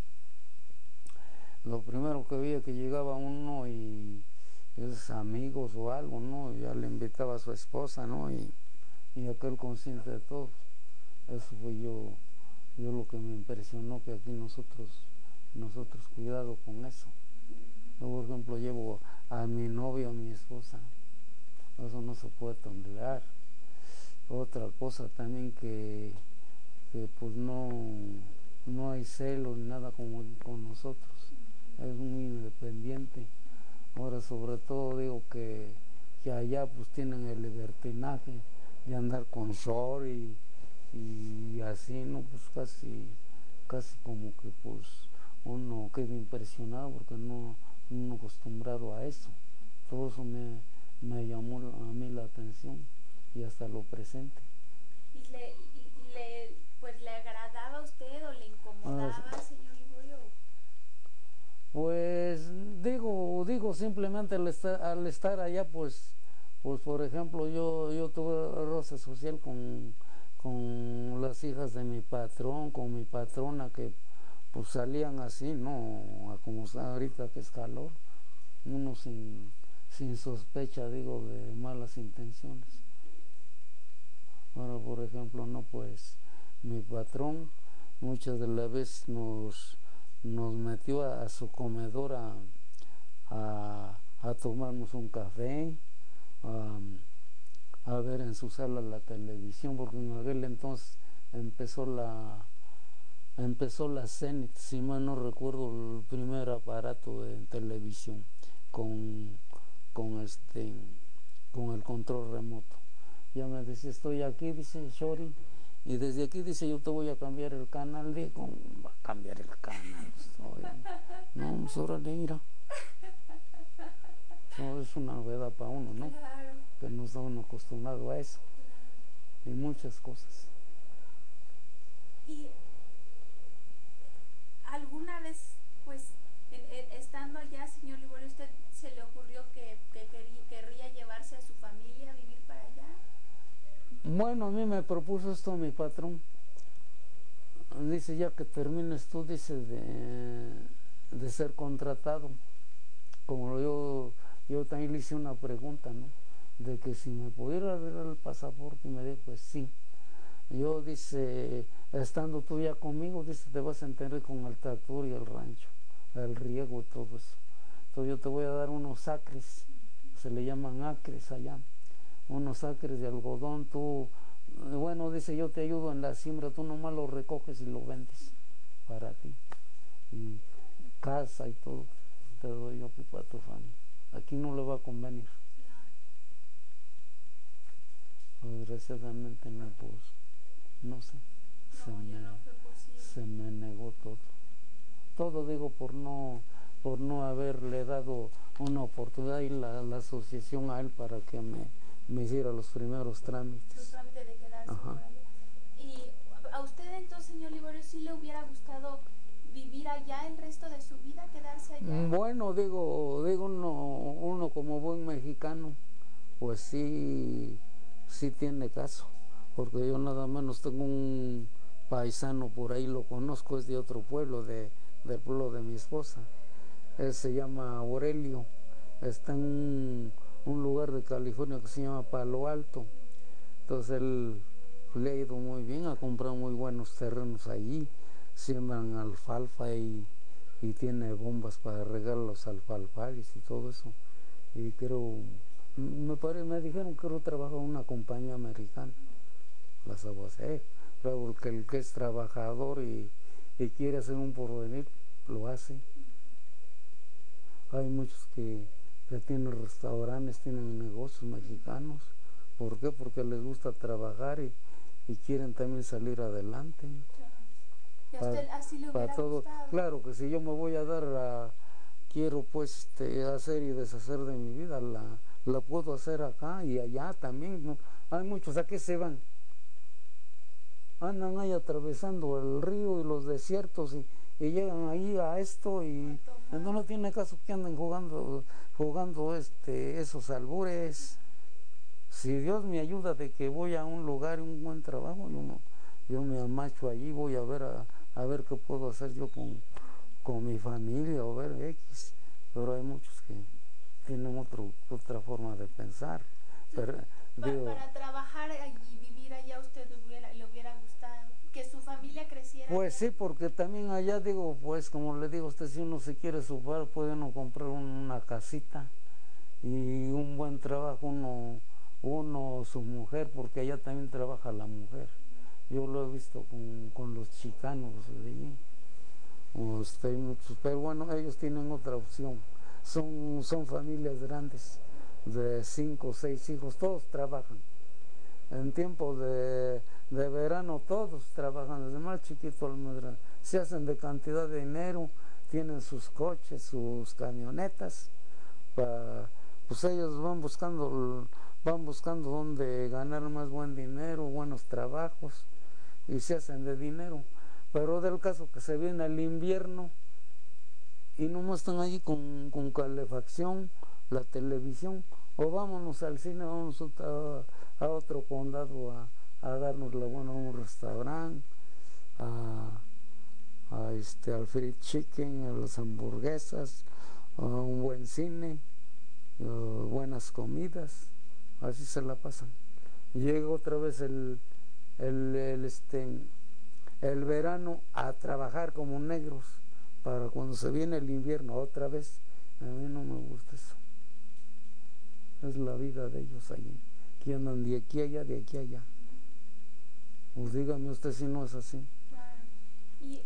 Speaker 2: lo primero que veía que llegaba uno y esos amigos o algo, ¿no?, ya le invitaba a su esposa, ¿no?, y aquel consciente de todo. Eso fue yo lo que me impresionó, que aquí nosotros cuidado con eso. Yo, por ejemplo, llevo a mi novio, a mi esposa, eso no se puede tolerar. Otra cosa también que pues no hay celo ni nada como con nosotros, es muy independiente. Ahora sobre todo digo que allá pues tienen el libertinaje de andar con short y así, ¿no? Pues casi como que pues uno queda impresionado porque no acostumbrado a eso. Todo eso me llamó a mí la atención y hasta lo presente.
Speaker 1: Pues le agradaba a usted o le incomodaba, señor Liborio?
Speaker 2: Pues digo simplemente al estar allá, pues por ejemplo yo tuve roce social con las hijas de mi patrón, con mi patrona, que pues salían así, ¿no?, como está ahorita que es calor, uno sin sospecha, digo, de malas intenciones. Ahora, por ejemplo, no, pues mi patrón muchas de las veces nos metió a su comedor a tomarnos un café, a ver en su sala la televisión, porque en aquel entonces empezó la Zenith, si mal no recuerdo, el primer aparato de televisión con el control remoto. Ya me decía, estoy aquí, dice Shori, y desde aquí dice, yo te voy a cambiar el canal. Digo, va a cambiar el canal? No, pues órale, mira. Eso es una novedad para uno, ¿no?
Speaker 1: Claro.
Speaker 2: Que no está uno acostumbrado a eso. Y muchas cosas.
Speaker 1: ¿Y alguna vez, pues, estando allá, señor Liborio, usted se le ocurrió que querría llevarse a su familia a vivir para allá?
Speaker 2: Bueno, a mí me propuso esto mi patrón. Dice, ya que termines tú, dice, de ser contratado. Como yo también le hice una pregunta, ¿no?, de que si me pudiera arreglar el pasaporte, y me dijo, pues sí. Yo, dice, estando tú ya conmigo, dice, te vas a entender con el tractor y el rancho, el riego y todo eso. Entonces yo te voy a dar unos acres, se le llaman acres allá, unos acres de algodón. Tú, bueno, dice, yo te ayudo en la siembra, tú nomás lo recoges y lo vendes para ti. Y casa y todo te doy yo para tu familia. Aquí no le va a convenir. Desgraciadamente no, pues, no sé, se me negó todo, digo, por no haberle dado una oportunidad y la asociación a él para que me hiciera los primeros trámites.
Speaker 1: Su trámite de quedarse por allá. ¿Y a usted entonces, señor Liborio, sí le hubiera gustado vivir allá el resto de su vida, quedarse allá?
Speaker 2: Bueno, digo uno como buen mexicano, pues sí tiene caso, porque yo nada menos tengo un paisano por ahí, lo conozco, es de otro pueblo, del pueblo de mi esposa. Él se llama Aurelio, está en un lugar de California que se llama Palo Alto. Entonces él le ha ido muy bien, ha comprado muy buenos terrenos allí, siembran alfalfa y tiene bombas para regar los alfalfares y todo eso. Y me dijeron que trabaja en una compañía americana, las aguas, luego el que es trabajador y quiere hacer un porvenir, lo hace. Hay muchos que tienen restaurantes, tienen negocios mexicanos. ¿Por qué? Porque les gusta trabajar y quieren también salir adelante.
Speaker 1: ¿Y a usted así le hubiera
Speaker 2: todo
Speaker 1: gustado?
Speaker 2: Claro que si yo me voy a dar quiero pues hacer y deshacer de mi vida, la puedo hacer acá y allá también, ¿no? Hay muchos, ¿a qué se van? Andan ahí atravesando el río y los desiertos y llegan ahí a esto y no tiene caso que anden jugando esos albures. Si Dios me ayuda de que voy a un lugar, un buen trabajo, yo me macho allí, voy a ver qué puedo hacer yo con mi familia o ver X. Pero hay muchos que tienen otra forma de pensar. Pero,
Speaker 1: para trabajar y vivir allá, ¿usted le hubiera gustado que su familia creciera?
Speaker 2: Pues
Speaker 1: allá?
Speaker 2: sí, porque también allá digo, pues como le digo a usted, si uno se quiere superar, puede uno comprar una casita y un buen trabajo, uno su mujer, porque allá también trabaja la mujer. Yo lo he visto con los chicanos de allí. Hay muchos, pero bueno, ellos tienen otra opción. Son familias grandes, de 5 o 6 hijos, todos trabajan. En tiempo de verano todos trabajan, desde más chiquito al más grande. Se hacen de cantidad de dinero, tienen sus coches, sus camionetas, pues ellos van buscando dónde ganar más buen dinero, buenos trabajos, y se hacen de dinero. Pero del caso que se viene el invierno y nomás están allí con calefacción, la televisión, o vámonos al cine, vámonos a otro condado a darnos la buena a un restaurante, al fried chicken, a las hamburguesas, a un buen cine, buenas comidas, así se la pasan. Llega otra vez el verano a trabajar como negros para cuando se viene el invierno otra vez. A mí no me gusta eso. Es la vida de ellos allí, que andan de aquí a allá, de aquí a allá. Pues dígame usted si no es así.
Speaker 1: Claro. Y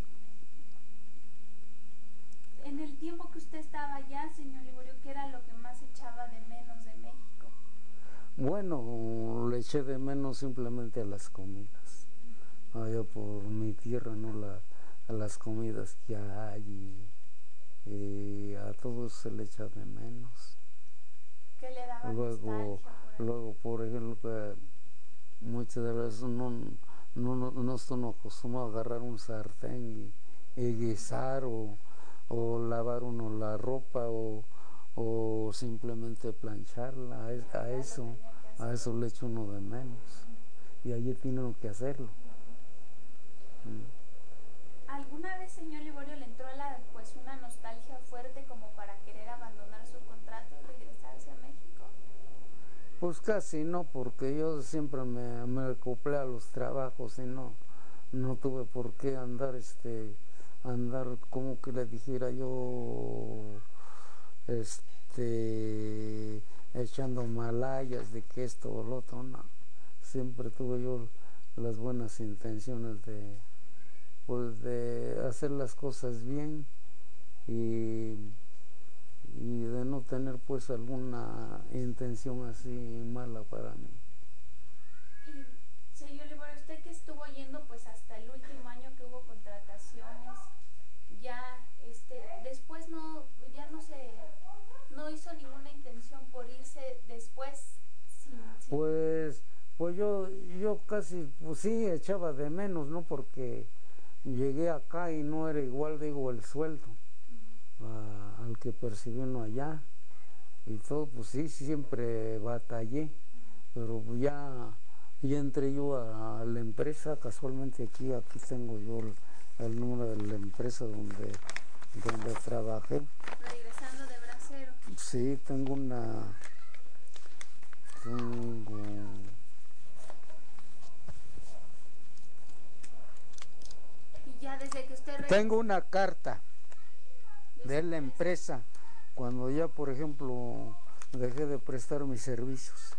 Speaker 1: en el tiempo que usted estaba allá, señor Liborio, ¿qué era lo que más echaba de menos de México?
Speaker 2: Bueno, le eché de menos simplemente a las comidas. Allá por mi tierra, ¿no? A las comidas que hay y a todos se le echa de menos.
Speaker 1: ¿Qué le daba
Speaker 2: luego, por ejemplo, que muchas de las veces no estoy acostumbrado a agarrar un sartén y guisar o lavar uno la ropa o simplemente plancharla. A eso le echo uno de menos. Y allí tiene uno que hacerlo.
Speaker 1: ¿Alguna vez, señor Liborio, le entró una nostalgia fuerte como para querer abandonar su contrato y regresarse a México?
Speaker 2: Pues casi no, porque yo siempre me acoplé a los trabajos y no tuve por qué andar como que le dijera yo, echando malayas de que esto o lo otro, no. Siempre tuve yo las buenas intenciones de hacer las cosas bien y de no tener pues alguna intención así mala para mí.
Speaker 1: Y señor Liborio, usted que estuvo yendo pues hasta el último año que hubo contrataciones, ya después no hizo ninguna intención por irse después
Speaker 2: Pues yo casi, pues sí, echaba de menos, ¿no? Porque llegué acá y no era igual, digo, el sueldo al que percibí uno allá y todo, pues sí, siempre batallé, pero ya entré yo a la empresa, casualmente aquí tengo yo el número de la empresa donde trabajé.
Speaker 1: Regresando de bracero.
Speaker 2: Sí, tengo
Speaker 1: Y ya desde que usted
Speaker 2: tengo una carta de la empresa cuando ya, por ejemplo, dejé de prestar mis servicios.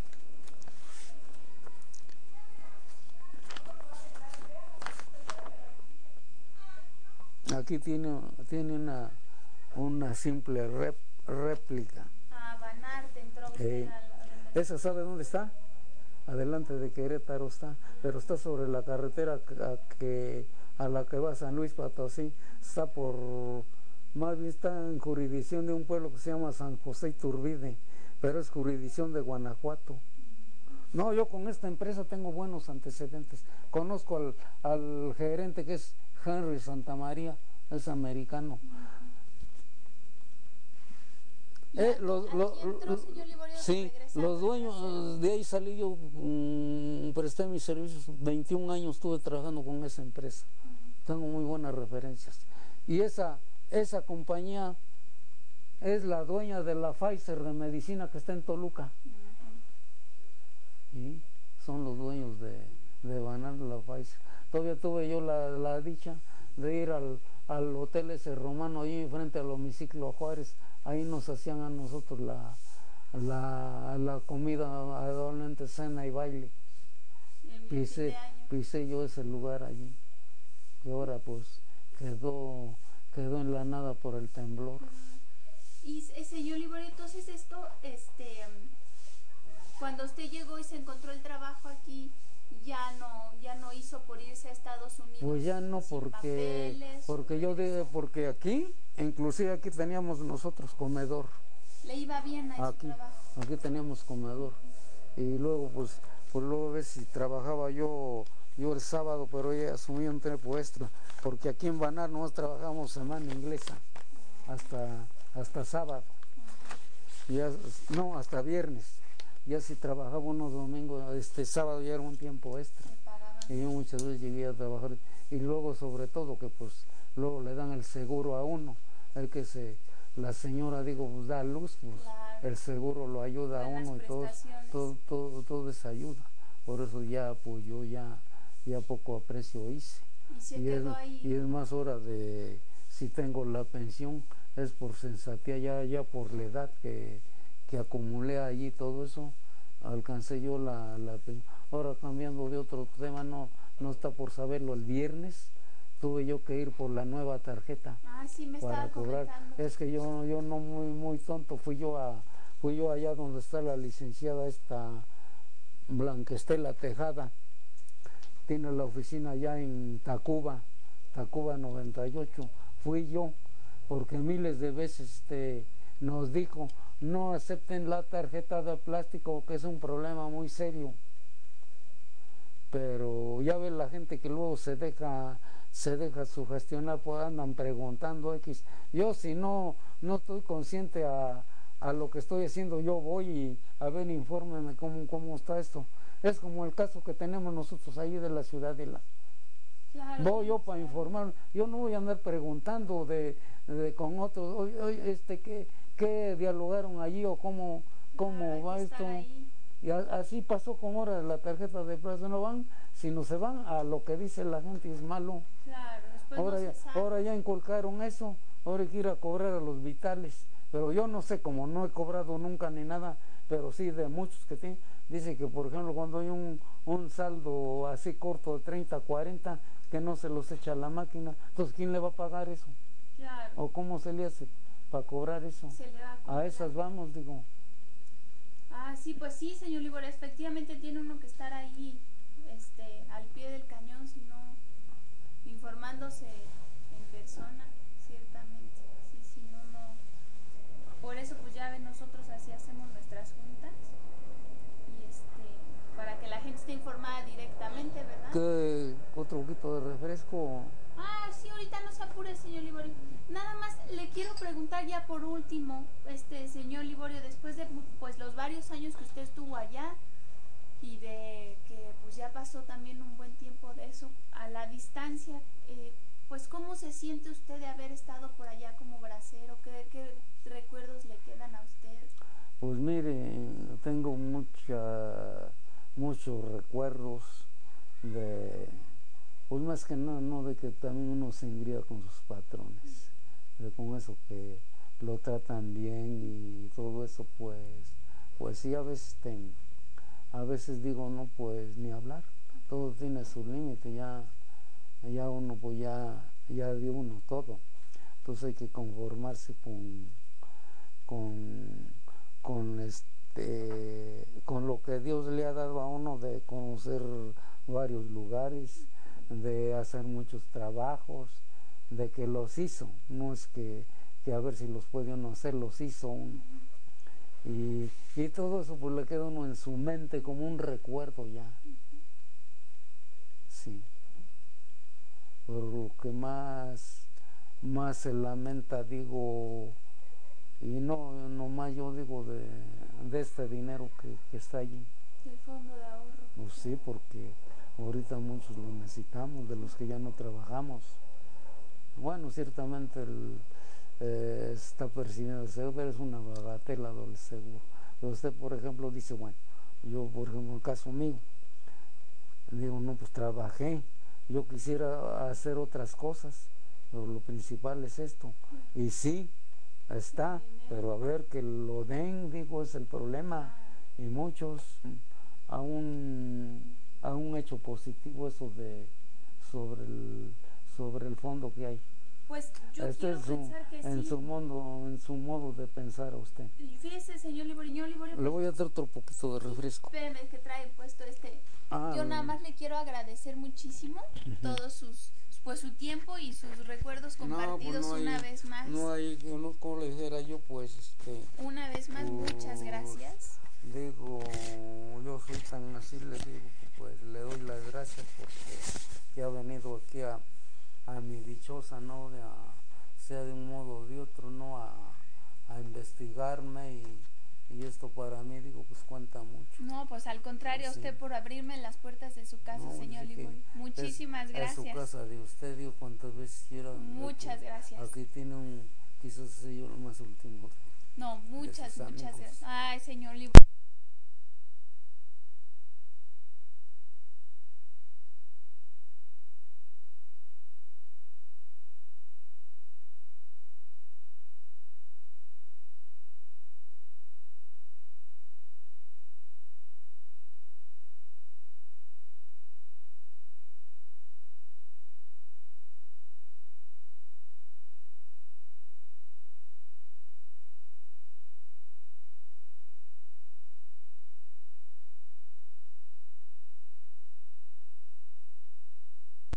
Speaker 2: Aquí tiene una simple réplica.
Speaker 1: Banarte entró usted
Speaker 2: ¿Esa sabe dónde está? Adelante de Querétaro está, pero está sobre la carretera a la que va a San Luis Potosí. Está más bien está en jurisdicción de un pueblo que se llama San José Iturbide, pero es jurisdicción de Guanajuato. No, yo con esta empresa tengo buenos antecedentes. Conozco al gerente, que es Henry Santamaría, es americano.
Speaker 1: ¿Y aquí entró, señor Liborio,
Speaker 2: sí,
Speaker 1: regresando
Speaker 2: los
Speaker 1: de Brasil?
Speaker 2: dueños, de ahí salí yo, presté mis servicios, 21 años estuve trabajando con esa empresa, tengo muy buenas referencias. Y esa compañía es la dueña de la Pfizer de medicina que está en Toluca. Y son los dueños de Banana, la Pfizer. Todavía tuve yo la dicha de ir al hotel ese romano ahí frente al Homiciclo Juárez. Ahí nos hacían a nosotros la comida, adolente, cena y baile. Pisé yo ese lugar allí. Y ahora pues quedó en la nada por el temblor.
Speaker 1: Y señor Liborio, entonces esto, cuando usted llegó y se encontró el trabajo aquí, ya no hizo por irse a Estados Unidos.
Speaker 2: Pues ya no, porque aquí, inclusive aquí teníamos nosotros comedor.
Speaker 1: ¿Le iba bien a ese trabajo?
Speaker 2: Aquí teníamos comedor. Y luego pues luego a ver si trabajaba yo el sábado, pero ya asumí un tiempo extra, porque aquí en Banar nomás trabajamos semana inglesa hasta sábado. No, hasta viernes. Ya si trabajaba unos domingos, sábado ya era un tiempo extra. Y yo muchas veces llegué a trabajar. Y luego sobre todo que pues luego le dan el seguro a uno. La señora pues da luz, pues claro, el seguro lo ayuda a uno y todo esa ayuda. Por eso ya pues yo ya poco aprecio hice. Y es más hora de, si tengo la pensión, es por sensatez, ya por la edad que acumulé allí todo eso, alcancé yo la pensión. Ahora cambiando de otro tema, no está por saberlo, el viernes tuve yo que ir por la nueva tarjeta
Speaker 1: para cobrar.
Speaker 2: Es que yo no muy tonto, fui yo allá donde está la licenciada esta Blanquestela Tejada, tiene la oficina allá en Tacuba 98, fui yo, porque miles de veces nos dijo, no acepten la tarjeta de plástico, que es un problema muy serio. Pero ya ve la gente que luego se deja sugestionar, pues andan preguntando X. Yo si no estoy consciente a lo que estoy haciendo, yo voy y a ver, infórmeme cómo está esto. Es como el caso que tenemos nosotros ahí de la Ciudadela. Claro, voy yo para informar, yo no voy a andar preguntando con otros, ¿qué dialogaron allí o cómo va esto? Y así pasó con ahora la tarjeta de plaza, no van, sino se van a lo que dice la gente, es malo.
Speaker 1: Claro,
Speaker 2: ahora ya inculcaron eso, ahora hay que ir a cobrar a los vitales, pero yo no sé, como no he cobrado nunca ni nada, pero sí de muchos que tienen, dice que por ejemplo cuando hay un saldo así corto de 30, 40, que no se los echa a la máquina, entonces ¿quién le va a pagar eso?
Speaker 1: Claro.
Speaker 2: ¿O cómo se le hace para cobrar eso?
Speaker 1: Se le va
Speaker 2: a esas vamos, digo.
Speaker 1: Sí, pues sí, señor Liborio, efectivamente tiene uno que estar ahí, al pie del cañón, sino informándose en persona, ciertamente. Sí, si no. Por eso, pues ya ven, nosotros así hacemos nuestras juntas y para que la gente esté informada directamente, ¿verdad?
Speaker 2: ¿Qué otro poquito de refresco?
Speaker 1: Sí, ahorita no se apure, señor Liborio. Nada más le quiero preguntar ya por último, señor Liborio, después de pues los varios años que usted estuvo allá y de que pues ya pasó también un buen tiempo de eso, a la distancia, pues ¿cómo se siente usted de haber estado por allá como bracero? ¿Qué recuerdos le quedan a usted?
Speaker 2: Pues mire, tengo muchos recuerdos pues más que nada, no, de que también uno se engría con sus patrones, con eso que lo tratan bien y todo eso, pues sí, a veces digo, no, pues ni hablar, todo tiene su límite, ya uno pues ya dio uno todo, entonces hay que conformarse con lo que Dios le ha dado a uno, de conocer varios lugares, de hacer muchos trabajos, de que los hizo, no es que a ver si los puede uno hacer, los hizo uno. Y todo eso pues le queda uno en su mente como un recuerdo ya. Sí. Pero lo que más se lamenta, digo, y no nomás yo digo de este dinero que está allí.
Speaker 1: Del fondo de ahorro.
Speaker 2: Pues sí, porque ahorita muchos lo necesitamos, de los que ya no trabajamos. Bueno, ciertamente está percibiendo el seguro, pero es una bagatela del seguro. Pero usted, por ejemplo, dice, bueno, yo, por ejemplo, en el caso mío, digo, no, pues trabajé, yo quisiera hacer otras cosas, pero lo principal es esto. Y sí, está, pero a ver, que lo den, digo, es el problema. Y muchos aún hecho positivo eso sobre el fondo que hay.
Speaker 1: Pues yo quiero pensar que
Speaker 2: en
Speaker 1: sí.
Speaker 2: su modo de pensar a usted.
Speaker 1: Fíjese, señor Liborio,
Speaker 2: Le voy a dar otro poquito de refresco.
Speaker 1: Espéreme, que trae puesto yo nada más le quiero agradecer muchísimo todos su tiempo y sus recuerdos compartidos una vez más.
Speaker 2: Como le dijera yo, pues
Speaker 1: una vez más, muchas gracias.
Speaker 2: Digo, yo soy tan así, le digo, pues le doy las gracias porque ha venido aquí a mi dichosa, ¿no? Sea de un modo o de otro, ¿no? A investigarme y esto para mí, digo, pues cuenta mucho.
Speaker 1: No, pues al contrario, pues sí. Usted por abrirme las puertas de su casa, señor Liborio. Muchísimas gracias.
Speaker 2: Es su casa de usted, digo, cuantas veces quiera.
Speaker 1: Muchas gracias.
Speaker 2: Aquí tiene quizás yo lo más último.
Speaker 1: No, muchas gracias. Ay, señor Liborio.